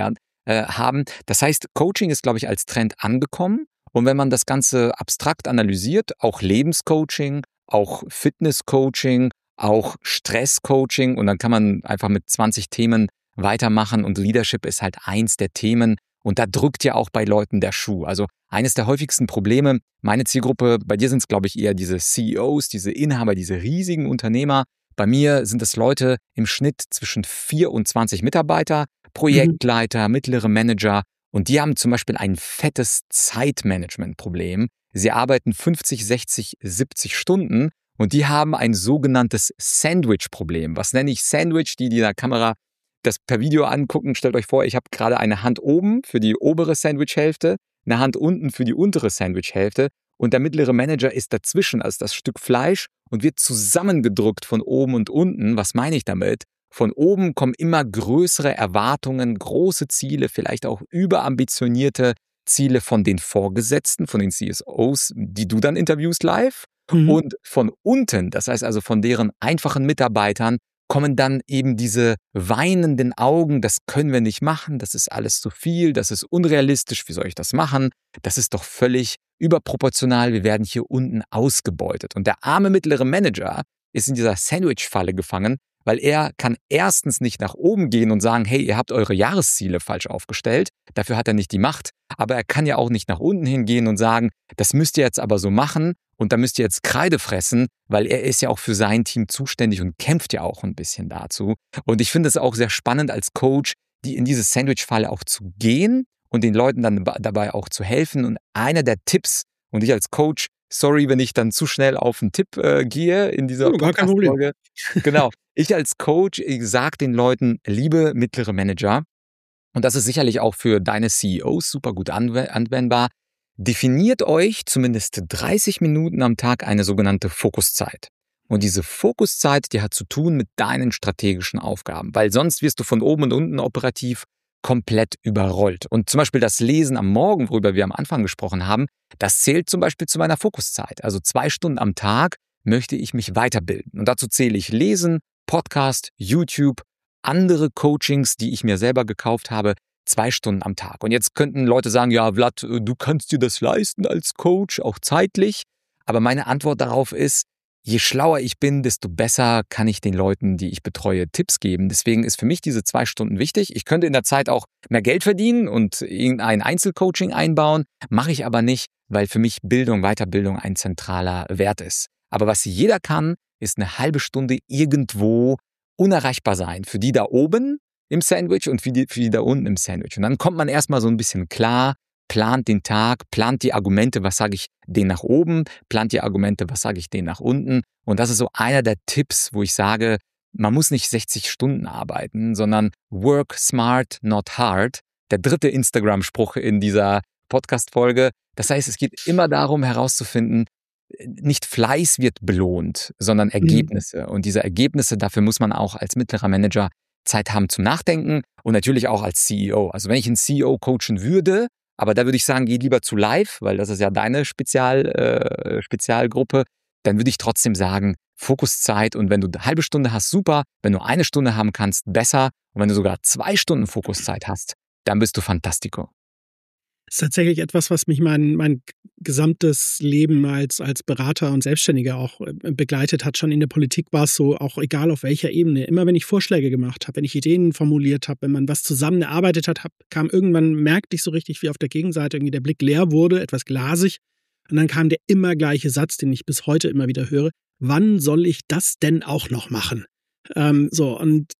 B: äh, haben. Das heißt, Coaching ist, glaube ich, als Trend angekommen. Und wenn man das Ganze abstrakt analysiert, auch Lebenscoaching, auch Fitnesscoaching, auch Stresscoaching, und dann kann man einfach mit zwanzig Themen weitermachen, und Leadership ist halt eins der Themen, und da drückt ja auch bei Leuten der Schuh. Also eines der häufigsten Probleme, meine Zielgruppe, bei dir sind es, glaube ich, eher diese C E Os, diese Inhaber, diese riesigen Unternehmer. Bei mir sind es Leute im Schnitt zwischen vier und zwanzig Mitarbeiter, Projektleiter, mhm. mittlere Manager, und die haben zum Beispiel ein fettes Zeitmanagement-Problem. Sie arbeiten fünfzig, sechzig, siebzig Stunden, und die haben ein sogenanntes Sandwich-Problem. Was nenne ich Sandwich? Die, die in der Kamera das per Video angucken, stellt euch vor, ich habe gerade eine Hand oben für die obere Sandwich-Hälfte, eine Hand unten für die untere Sandwich-Hälfte, und der mittlere Manager ist dazwischen als das Stück Fleisch und wird zusammengedrückt von oben und unten. Was meine ich damit? Von oben kommen immer größere Erwartungen, große Ziele, vielleicht auch überambitionierte Ziele von den Vorgesetzten, von den C S Os, die du dann interviewst live. Mhm. Und von unten, das heißt also von deren einfachen Mitarbeitern, kommen dann eben diese weinenden Augen: Das können wir nicht machen, das ist alles zu viel, das ist unrealistisch, wie soll ich das machen? Das ist doch völlig überproportional, wir werden hier unten ausgebeutet. Und der arme mittlere Manager ist in dieser Sandwich-Falle gefangen, weil er kann erstens nicht nach oben gehen und sagen, hey, ihr habt eure Jahresziele falsch aufgestellt, dafür hat er nicht die Macht, aber er kann ja auch nicht nach unten hingehen und sagen, das müsst ihr jetzt aber so machen und da müsst ihr jetzt Kreide fressen, weil er ist ja auch für sein Team zuständig und kämpft ja auch ein bisschen dazu. Und ich finde es auch sehr spannend als Coach, die in diese Sandwich-Falle auch zu gehen und den Leuten dann dabei auch zu helfen. Und einer der Tipps, und ich als Coach, sorry, wenn ich dann zu schnell auf einen Tipp äh, gehe in dieser
A: oh,
B: Podcast-Folge. Genau. Ich als Coach, ich sage den Leuten, liebe mittlere Manager, und das ist sicherlich auch für deine C E Os super gut anwendbar, definiert euch zumindest dreißig Minuten am Tag eine sogenannte Fokuszeit. Und diese Fokuszeit, die hat zu tun mit deinen strategischen Aufgaben, weil sonst wirst du von oben und unten operativ komplett überrollt. Und zum Beispiel das Lesen am Morgen, worüber wir am Anfang gesprochen haben, das zählt zum Beispiel zu meiner Fokuszeit. Also zwei Stunden am Tag möchte ich mich weiterbilden. Und dazu zähle ich Lesen, Podcast, YouTube, andere Coachings, die ich mir selber gekauft habe, zwei Stunden am Tag. Und jetzt könnten Leute sagen, ja, Vlad, du kannst dir das leisten als Coach, auch zeitlich. Aber meine Antwort darauf ist, je schlauer ich bin, desto besser kann ich den Leuten, die ich betreue, Tipps geben. Deswegen ist für mich diese zwei Stunden wichtig. Ich könnte in der Zeit auch mehr Geld verdienen und irgendein Einzelcoaching einbauen, mache ich aber nicht, weil für mich Bildung, Weiterbildung ein zentraler Wert ist. Aber was jeder kann, ist eine halbe Stunde irgendwo unerreichbar sein. Für die da oben im Sandwich und für die, für die da unten im Sandwich. Und dann kommt man erstmal so ein bisschen klar, plant den Tag, plant die Argumente, was sage ich denen nach oben, plant die Argumente, was sage ich denen nach unten. Und das ist so einer der Tipps, wo ich sage, man muss nicht sechzig Stunden arbeiten, sondern work smart, not hard. Der dritte Instagram-Spruch in dieser Podcast-Folge. Das heißt, es geht immer darum herauszufinden, nicht Fleiß wird belohnt, sondern Ergebnisse. Mhm. Und diese Ergebnisse, dafür muss man auch als mittlerer Manager Zeit haben zum Nachdenken und natürlich auch als C E O. Also wenn ich einen C E O coachen würde, aber da würde ich sagen, geh lieber zu live, weil das ist ja deine Spezial, äh, Spezialgruppe, dann würde ich trotzdem sagen, Fokuszeit, und wenn du eine halbe Stunde hast, super. Wenn du eine Stunde haben kannst, besser. Und wenn du sogar zwei Stunden Fokuszeit hast, dann bist du fantastico.
A: Das ist tatsächlich etwas, was mich mein, mein gesamtes Leben als, als Berater und Selbstständiger auch begleitet hat. Schon in der Politik war es so, auch egal auf welcher Ebene. Immer wenn ich Vorschläge gemacht habe, wenn ich Ideen formuliert habe, wenn man was zusammen erarbeitet hat, kam irgendwann, merkte ich so richtig, wie auf der Gegenseite irgendwie der Blick leer wurde, etwas glasig. Und dann kam der immer gleiche Satz, den ich bis heute immer wieder höre. Wann soll ich das denn auch noch machen? Ähm, so, und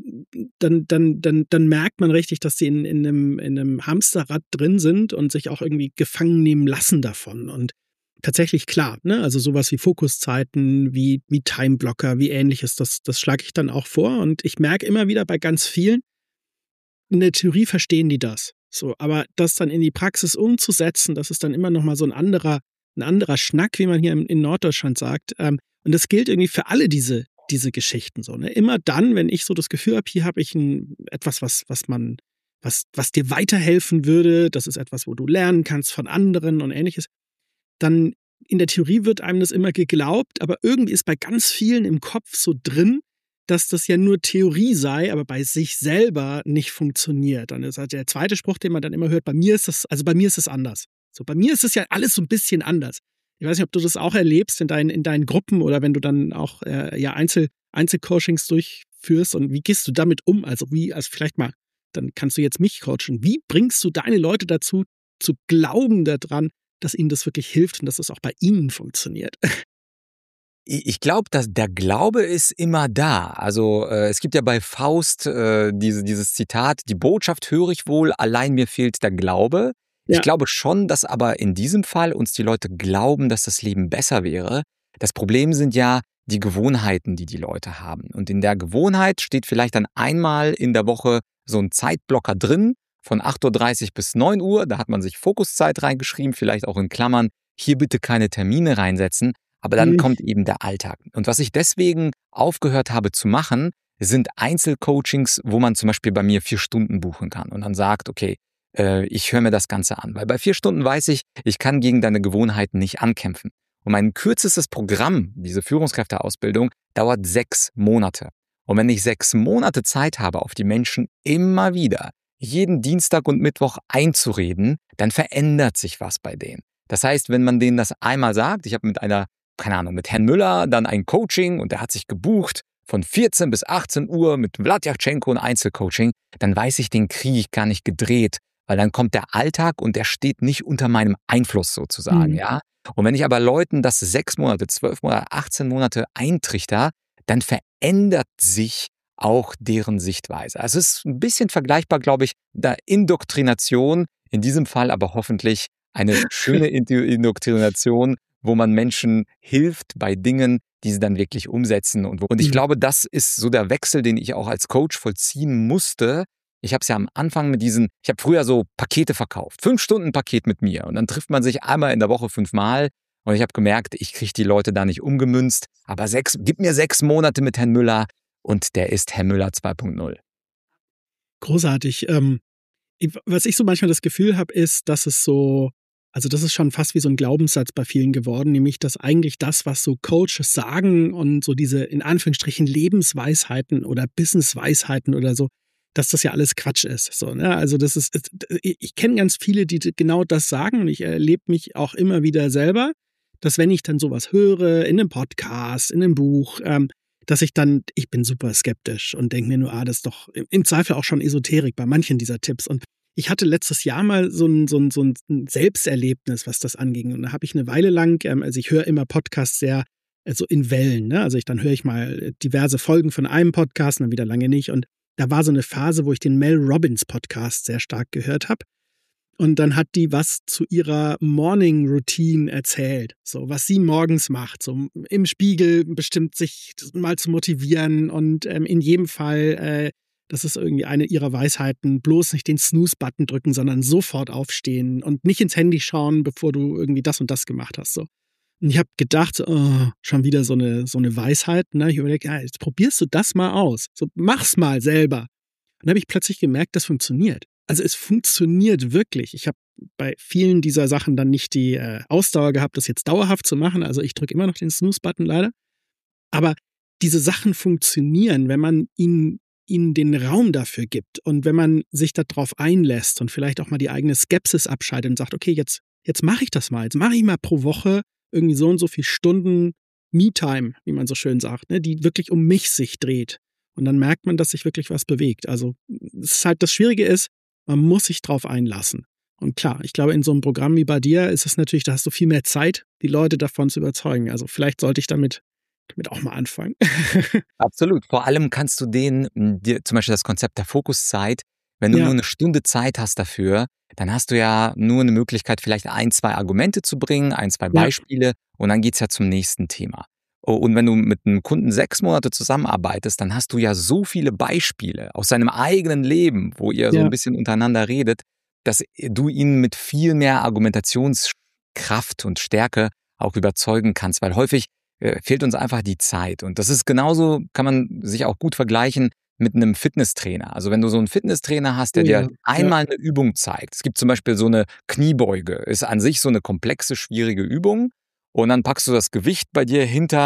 A: dann, dann, dann, dann merkt man richtig, dass sie in, in, einem, in einem Hamsterrad drin sind und sich auch irgendwie gefangen nehmen lassen davon. Und tatsächlich klar, ne, also sowas wie Fokuszeiten, wie, wie Timeblocker, wie ähnliches, das, das schlage ich dann auch vor. Und ich merke immer wieder bei ganz vielen, in der Theorie verstehen die das. So, aber das dann in die Praxis umzusetzen, das ist dann immer noch mal so ein anderer, ein anderer Schnack, wie man hier in, in Norddeutschland sagt. Ähm, und das gilt irgendwie für alle diese diese Geschichten so, ne? Immer dann, wenn ich so das Gefühl habe, hier habe ich ein, etwas, was, was man, was, was dir weiterhelfen würde, das ist etwas, wo du lernen kannst von anderen und ähnliches, dann in der Theorie wird einem das immer geglaubt, aber irgendwie ist bei ganz vielen im Kopf so drin, dass das ja nur Theorie sei, aber bei sich selber nicht funktioniert. Und das ist halt der zweite Spruch, den man dann immer hört, bei mir ist es, also bei mir ist es anders. So, bei mir ist es ja alles so ein bisschen anders. Ich weiß nicht, ob du das auch erlebst in deinen, in deinen Gruppen oder wenn du dann auch äh, ja, Einzel, Einzelcoachings durchführst und wie gehst du damit um? Also wie, also vielleicht mal, dann kannst du jetzt mich coachen. Wie bringst du deine Leute dazu, zu glauben daran, dass ihnen das wirklich hilft und dass es auch bei ihnen funktioniert?
B: Ich glaube, dass der Glaube ist immer da. Also äh, es gibt ja bei Faust äh, diese, dieses Zitat, die Botschaft höre ich wohl, allein mir fehlt der Glaube. Ich
A: Ja.
B: glaube schon, dass aber in diesem Fall uns die Leute glauben, dass das Leben besser wäre. Das Problem sind ja die Gewohnheiten, die die Leute haben. Und in der Gewohnheit steht vielleicht dann einmal in der Woche so ein Zeitblocker drin, von acht Uhr dreißig bis neun Uhr. Da hat man sich Fokuszeit reingeschrieben, vielleicht auch in Klammern, hier bitte keine Termine reinsetzen. Aber dann
A: Mhm.
B: kommt eben der Alltag. Und was ich deswegen aufgehört habe zu machen, sind Einzelcoachings, wo man zum Beispiel bei mir vier Stunden buchen kann und dann sagt, okay, äh, ich höre mir das Ganze an. Weil bei vier Stunden weiß ich, ich kann gegen deine Gewohnheiten nicht ankämpfen. Und mein kürzestes Programm, diese Führungskräfteausbildung, dauert sechs Monate. Und wenn ich sechs Monate Zeit habe, auf die Menschen immer wieder, jeden Dienstag und Mittwoch einzureden, dann verändert sich was bei denen. Das heißt, wenn man denen das einmal sagt, ich habe mit einer, keine Ahnung, mit Herrn Müller dann ein Coaching und der hat sich gebucht von vierzehn bis achtzehn Uhr mit Vladyachenko ein Einzelcoaching, dann weiß ich, den kriege ich gar nicht gedreht, weil dann kommt der Alltag und der steht nicht unter meinem Einfluss sozusagen,
A: Mhm.
B: ja. Und wenn ich aber Leuten das sechs Monate, zwölf Monate, achtzehn Monate eintrichter, dann verändert sich auch deren Sichtweise. Also es ist ein bisschen vergleichbar, glaube ich, der Indoktrination, in diesem Fall aber hoffentlich eine schöne Indoktrination, wo man Menschen hilft bei Dingen, die sie dann wirklich umsetzen. Und, wo, und ich
A: Mhm.
B: glaube, das ist so der Wechsel, den ich auch als Coach vollziehen musste. Ich habe es ja am Anfang mit diesen, ich habe früher so Pakete verkauft, fünf Stunden Paket mit mir und dann trifft man sich einmal in der Woche fünfmal und ich habe gemerkt, ich kriege die Leute da nicht umgemünzt, aber sechs, gib mir sechs Monate mit Herrn Müller und der ist Herr Müller zwei Punkt null.
A: Großartig. Ähm, ich- was ich so manchmal das Gefühl habe, ist, dass es so, also das ist schon fast wie so ein Glaubenssatz bei vielen geworden, nämlich dass eigentlich das, was so Coaches sagen und so diese in Anführungsstrichen Lebensweisheiten oder Businessweisheiten oder so, dass das ja alles Quatsch ist. So, ne? Also das ist, ist- ich, ich kenne ganz viele, die genau das sagen und ich erlebe mich auch immer wieder selber, dass wenn ich dann sowas höre in einem Podcast, in einem Buch, ähm, dass ich dann, ich bin super skeptisch und denke mir nur, ah, das ist doch im, im Zweifel auch schon Esoterik bei manchen dieser Tipps. Und ich hatte letztes Jahr mal so ein, so ein, so ein Selbsterlebnis, was das anging. Und da habe ich eine Weile lang, ähm, also ich höre immer Podcasts sehr, also in Wellen, ne? Also ich, dann höre ich mal diverse Folgen von einem Podcast und dann wieder lange nicht. Und da war so eine Phase, wo ich den Mel Robbins Podcast sehr stark gehört habe. Und dann hat die was zu ihrer Morning Routine erzählt, so was sie morgens macht, so im Spiegel bestimmt sich mal zu motivieren und ähm, in jedem Fall, äh, das ist irgendwie eine ihrer Weisheiten, bloß nicht den Snooze-Button drücken, sondern sofort aufstehen und nicht ins Handy schauen, bevor du irgendwie das und das gemacht hast. So. Und ich habe gedacht, so, oh, schon wieder so eine, so eine Weisheit. Ne? Ich überlege, ja, jetzt probierst du das mal aus. So, mach's mal selber. Und dann habe ich plötzlich gemerkt, das funktioniert. Also es funktioniert wirklich. Ich habe bei vielen dieser Sachen dann nicht die äh, Ausdauer gehabt, das jetzt dauerhaft zu machen. Also ich drücke immer noch den Snooze-Button leider. Aber diese Sachen funktionieren, wenn man ihnen, ihnen den Raum dafür gibt und wenn man sich darauf einlässt und vielleicht auch mal die eigene Skepsis abschaltet und sagt, okay, jetzt, jetzt mache ich das mal. Jetzt mache ich mal pro Woche irgendwie so und so viele Stunden Me-Time, wie man so schön sagt, ne, die wirklich um mich sich dreht. Und dann merkt man, dass sich wirklich was bewegt. Also es ist halt das Schwierige ist, man muss sich drauf einlassen. Und klar, ich glaube, in so einem Programm wie bei dir ist es natürlich, da hast du viel mehr Zeit, die Leute davon zu überzeugen. Also vielleicht sollte ich damit, damit auch mal anfangen.
B: Absolut. Vor allem kannst du denen, dir zum Beispiel das Konzept der Fokuszeit, wenn du
A: Ja,
B: nur eine Stunde Zeit hast dafür, dann hast du ja nur eine Möglichkeit, vielleicht ein, zwei Argumente zu bringen, ein, zwei
A: ja,
B: Beispiele und dann geht's ja zum nächsten Thema. Oh, und wenn du mit einem Kunden sechs Monate zusammenarbeitest, dann hast du ja so viele Beispiele aus seinem eigenen Leben, wo ihr so
A: ja,
B: ein bisschen untereinander redet, dass du ihn mit viel mehr Argumentationskraft und Stärke auch überzeugen kannst, weil häufig äh, fehlt uns einfach die Zeit. Und das ist genauso, kann man sich auch gut vergleichen mit einem Fitnesstrainer. Also wenn du so einen Fitnesstrainer hast, der
A: oh
B: dir
A: ja, ja,
B: einmal eine Übung zeigt. Es gibt zum Beispiel so eine Kniebeuge, ist an sich so eine komplexe, schwierige Übung. Und dann packst du das Gewicht bei dir hinter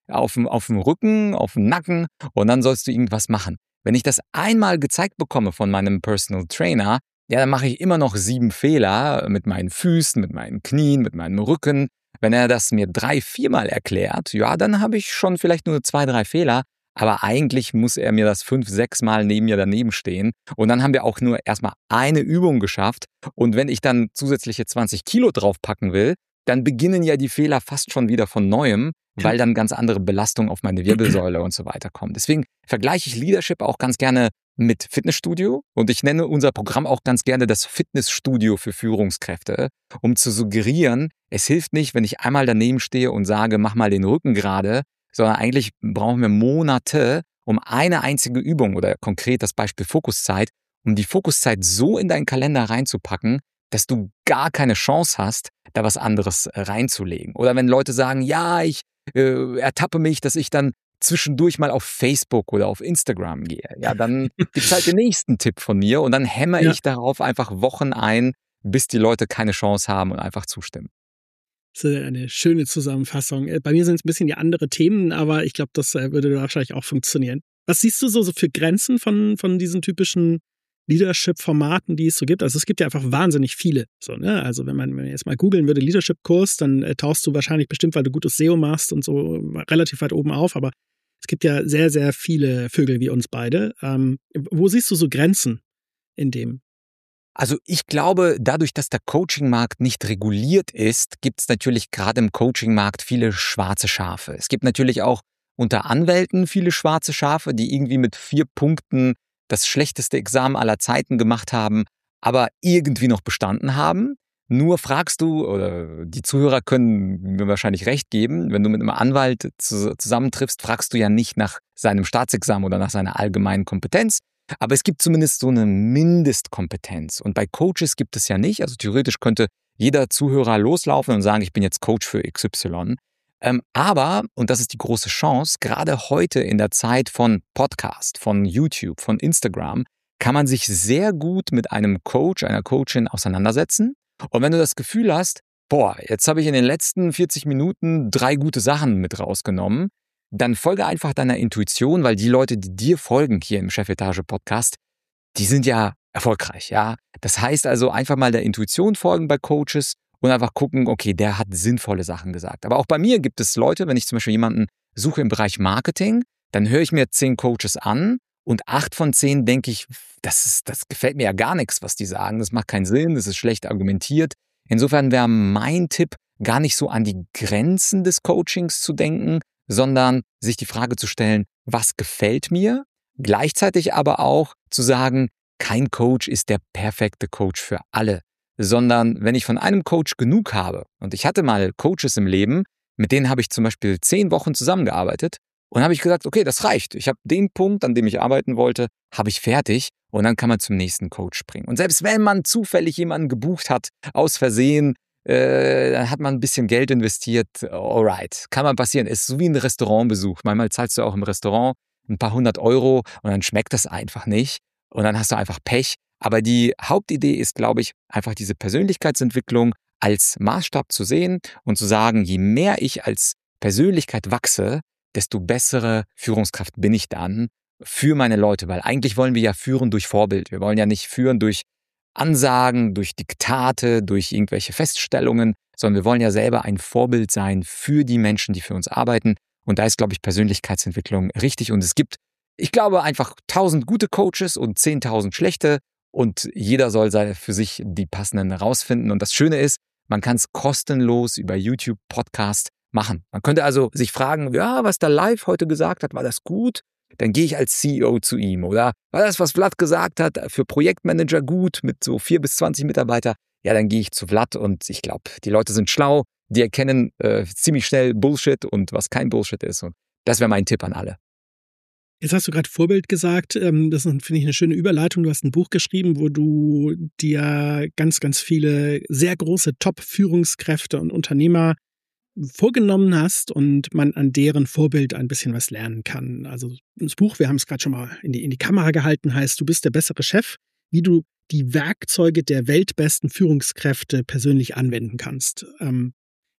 B: auf dem, auf dem Rücken, auf dem Nacken und dann sollst du irgendwas machen. Wenn ich das einmal gezeigt bekomme von meinem Personal Trainer, ja, dann mache ich immer noch sieben Fehler mit meinen Füßen, mit meinen Knien, mit meinem Rücken. Wenn er das mir drei, viermal erklärt, ja, dann habe ich schon vielleicht nur zwei, drei Fehler. Aber eigentlich muss er mir das fünf, sechs Mal neben mir daneben stehen. Und dann haben wir auch nur erstmal eine Übung geschafft. Und wenn ich dann zusätzliche zwanzig Kilo draufpacken will, dann beginnen ja die Fehler fast schon wieder von Neuem, weil dann ganz andere Belastung auf meine Wirbelsäule und so weiter kommt. Deswegen vergleiche ich Leadership auch ganz gerne mit Fitnessstudio. Und ich nenne unser Programm auch ganz gerne das Fitnessstudio für Führungskräfte, um zu suggerieren, es hilft nicht, wenn ich einmal daneben stehe und sage, mach mal den Rücken gerade, sondern eigentlich brauchen wir Monate, um eine einzige Übung oder konkret das Beispiel Fokuszeit, um die Fokuszeit so in deinen Kalender reinzupacken, dass du gar keine Chance hast, da was anderes reinzulegen. Oder wenn Leute sagen, ja, ich äh, ertappe mich, dass ich dann zwischendurch mal auf Facebook oder auf Instagram gehe. Ja, dann gibt's halt den nächsten Tipp von mir und dann hämmer ja. ich darauf einfach Wochen ein, bis die Leute keine Chance haben und einfach zustimmen.
A: Das ist eine schöne Zusammenfassung. Bei mir sind es ein bisschen die andere Themen, aber ich glaube, das würde wahrscheinlich auch funktionieren. Was siehst du so, so für Grenzen von, von diesen typischen Leadership-Formaten, die es so gibt? Also es gibt ja einfach wahnsinnig viele. So, ne? Also wenn man, wenn man jetzt mal googeln würde, Leadership-Kurs, dann äh, tauchst du wahrscheinlich bestimmt, weil du gutes S E O machst und so relativ weit oben auf. Aber es gibt ja sehr, sehr viele Vögel wie uns beide. Ähm, wo siehst du so Grenzen in dem?
B: Also ich glaube, dadurch, dass der Coaching-Markt nicht reguliert ist, gibt es natürlich gerade im Coaching-Markt viele schwarze Schafe. Es gibt natürlich auch unter Anwälten viele schwarze Schafe, die irgendwie mit vier Punkten das schlechteste Examen aller Zeiten gemacht haben, aber irgendwie noch bestanden haben. Nur fragst du, oder die Zuhörer können mir wahrscheinlich recht geben, wenn du mit einem Anwalt zusammentriffst, fragst du ja nicht nach seinem Staatsexamen oder nach seiner allgemeinen Kompetenz. Aber es gibt zumindest so eine Mindestkompetenz. Und bei Coaches gibt es ja nicht. Also theoretisch könnte jeder Zuhörer loslaufen und sagen, ich bin jetzt Coach für X Y. Ähm, aber, und das ist die große Chance, gerade heute in der Zeit von Podcast, von YouTube, von Instagram, kann man sich sehr gut mit einem Coach, einer Coachin auseinandersetzen. Und wenn du das Gefühl hast, boah, jetzt habe ich in den letzten vierzig Minuten drei gute Sachen mit rausgenommen, dann folge einfach deiner Intuition, weil die Leute, die dir folgen hier im Chefetage-Podcast, die sind ja erfolgreich, ja. Das heißt also einfach mal der Intuition folgen bei Coaches und einfach gucken, okay, der hat sinnvolle Sachen gesagt. Aber auch bei mir gibt es Leute, wenn ich zum Beispiel jemanden suche im Bereich Marketing, dann höre ich mir zehn Coaches an und acht von zehn denke ich, das ist, das gefällt mir ja gar nichts, was die sagen. Das macht keinen Sinn, das ist schlecht argumentiert. Insofern wäre mein Tipp, gar nicht so an die Grenzen des Coachings zu denken, sondern sich die Frage zu stellen, was gefällt mir? Gleichzeitig aber auch zu sagen, kein Coach ist der perfekte Coach für alle, sondern wenn ich von einem Coach genug habe, und ich hatte mal Coaches im Leben, mit denen habe ich zum Beispiel zehn Wochen zusammengearbeitet und habe ich gesagt, okay, das reicht. Ich habe den Punkt, an dem ich arbeiten wollte, habe ich fertig und dann kann man zum nächsten Coach springen. Und selbst wenn man zufällig jemanden gebucht hat, aus Versehen, Äh, dann hat man ein bisschen Geld investiert, alright, kann mal passieren, ist so wie ein Restaurantbesuch. Manchmal zahlst du auch im Restaurant ein paar hundert Euro und dann schmeckt das einfach nicht und dann hast du einfach Pech. Aber die Hauptidee ist, glaube ich, einfach diese Persönlichkeitsentwicklung als Maßstab zu sehen und zu sagen, je mehr ich als Persönlichkeit wachse, desto bessere Führungskraft bin ich dann für meine Leute, weil eigentlich wollen wir ja führen durch Vorbild. Wir wollen ja nicht führen durch Ansagen, durch Diktate, durch irgendwelche Feststellungen, sondern wir wollen ja selber ein Vorbild sein für die Menschen, die für uns arbeiten. Und da ist, glaube ich, Persönlichkeitsentwicklung richtig. Und es gibt, ich glaube, einfach tausend gute Coaches und zehntausend schlechte. Und jeder soll für sich die passenden herausfinden. Und das Schöne ist, man kann es kostenlos über YouTube, Podcast machen. Man könnte also sich fragen, ja, was der Live heute gesagt hat, war das gut? Dann gehe ich als C E O zu ihm. Oder war das, was Vlad gesagt hat, für Projektmanager gut mit so vier bis zwanzig Mitarbeiter? Ja, dann gehe ich zu Vlad und ich glaube, die Leute sind schlau, die erkennen äh, ziemlich schnell Bullshit und was kein Bullshit ist. Und das wäre mein Tipp an alle.
A: Jetzt hast du gerade Vorbild gesagt. Das finde ich eine schöne Überleitung. Du hast ein Buch geschrieben, wo du dir ganz, ganz viele sehr große Top-Führungskräfte und Unternehmer vorgenommen hast und man an deren Vorbild ein bisschen was lernen kann. Also das Buch, wir haben es gerade schon mal in die, in die Kamera gehalten, heißt Du bist der bessere Chef, wie du die Werkzeuge der weltbesten Führungskräfte persönlich anwenden kannst. Ähm,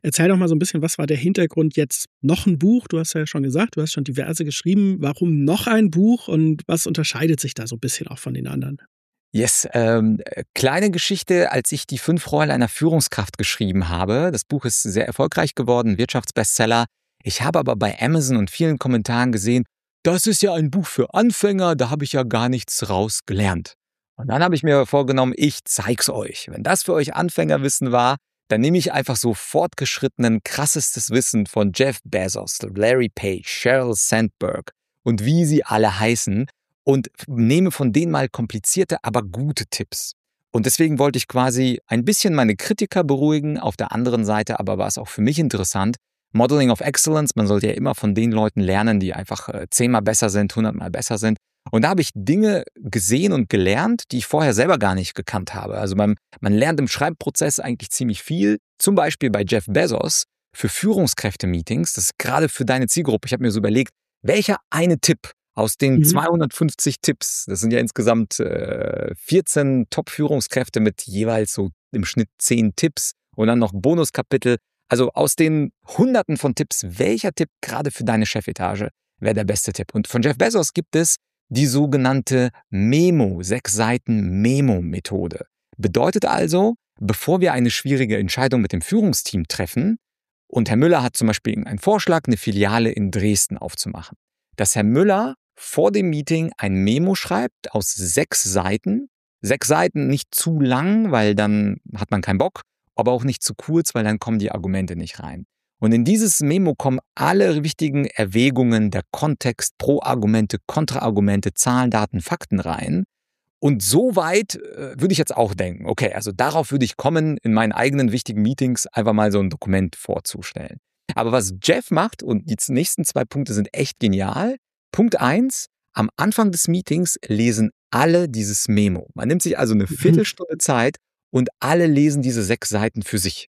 A: Erzähl doch mal so ein bisschen, was war der Hintergrund jetzt? Noch ein Buch, du hast ja schon gesagt, du hast schon diverse geschrieben. Warum noch ein Buch und was unterscheidet sich da so ein bisschen auch von den anderen?
B: Yes, ähm, kleine Geschichte, als ich die fünf Rollen einer Führungskraft geschrieben habe. Das Buch ist sehr erfolgreich geworden, Wirtschaftsbestseller. Ich habe aber bei Amazon und vielen Kommentaren gesehen, das ist ja ein Buch für Anfänger, da habe ich ja gar nichts raus gelernt. Und dann habe ich mir vorgenommen, ich zeig's euch. Wenn das für euch Anfängerwissen war, dann nehme ich einfach so fortgeschrittenen, krassestes Wissen von Jeff Bezos, Larry Page, Sheryl Sandberg und wie sie alle heißen und nehme von denen mal komplizierte, aber gute Tipps. Und deswegen wollte ich quasi ein bisschen meine Kritiker beruhigen. Auf der anderen Seite aber war es auch für mich interessant. Modeling of Excellence, man sollte ja immer von den Leuten lernen, die einfach zehnmal besser sind, hundertmal besser sind. Und da habe ich Dinge gesehen und gelernt, die ich vorher selber gar nicht gekannt habe. Also man, man lernt im Schreibprozess eigentlich ziemlich viel. Zum Beispiel bei Jeff Bezos für Führungskräfte-Meetings. Das ist gerade für deine Zielgruppe. Ich habe mir so überlegt, welcher eine Tipp aus den mhm. zweihundertfünfzig Tipps, das sind ja insgesamt äh, vierzehn Top-Führungskräfte mit jeweils so im Schnitt zehn Tipps und dann noch Bonuskapitel. Also aus den Hunderten von Tipps, welcher Tipp gerade für deine Chefetage wäre der beste Tipp? Und von Jeff Bezos gibt es die sogenannte Memo, sechs Seiten Memo-Methode. Bedeutet also, bevor wir eine schwierige Entscheidung mit dem Führungsteam treffen, und Herr Müller hat zum Beispiel einen Vorschlag, eine Filiale in Dresden aufzumachen, dass Herr Müller vor dem Meeting ein Memo schreibt aus sechs Seiten. Sechs Seiten nicht zu lang, weil dann hat man keinen Bock, aber auch nicht zu kurz, weil dann kommen die Argumente nicht rein. Und in dieses Memo kommen alle wichtigen Erwägungen, der Kontext, Pro-Argumente, Kontraargumente, Zahlen, Daten, Fakten rein. Und so weit äh, würde ich jetzt auch denken, okay, also darauf würde ich kommen, in meinen eigenen wichtigen Meetings einfach mal so ein Dokument vorzustellen. Aber was Jeff macht, und die nächsten zwei Punkte sind echt genial. Punkt eins, am Anfang des Meetings lesen alle dieses Memo. Man nimmt sich also eine Viertelstunde Zeit und alle lesen diese sechs Seiten für sich.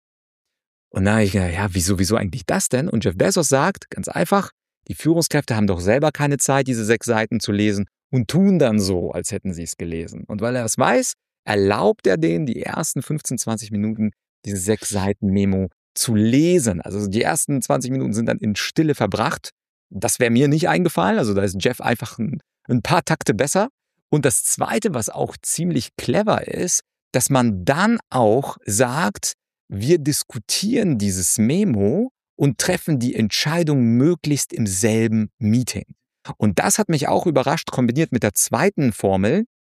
B: Und dann habe ich gedacht, ja, wieso, wieso eigentlich das denn? Und Jeff Bezos sagt, ganz einfach, die Führungskräfte haben doch selber keine Zeit, diese sechs Seiten zu lesen und tun dann so, als hätten sie es gelesen. Und weil er das weiß, erlaubt er denen, die ersten fünfzehn, zwanzig Minuten diese sechs Seiten Memo zu lesen. Also die ersten zwanzig Minuten sind dann in Stille verbracht. Das wäre mir nicht eingefallen. Also da ist Jeff einfach ein, ein paar Takte besser. Und das Zweite, was auch ziemlich clever ist, dass man dann auch sagt, wir diskutieren dieses Memo und treffen die Entscheidung möglichst im selben Meeting. Und das hat mich auch überrascht, kombiniert mit der zweiten Formel,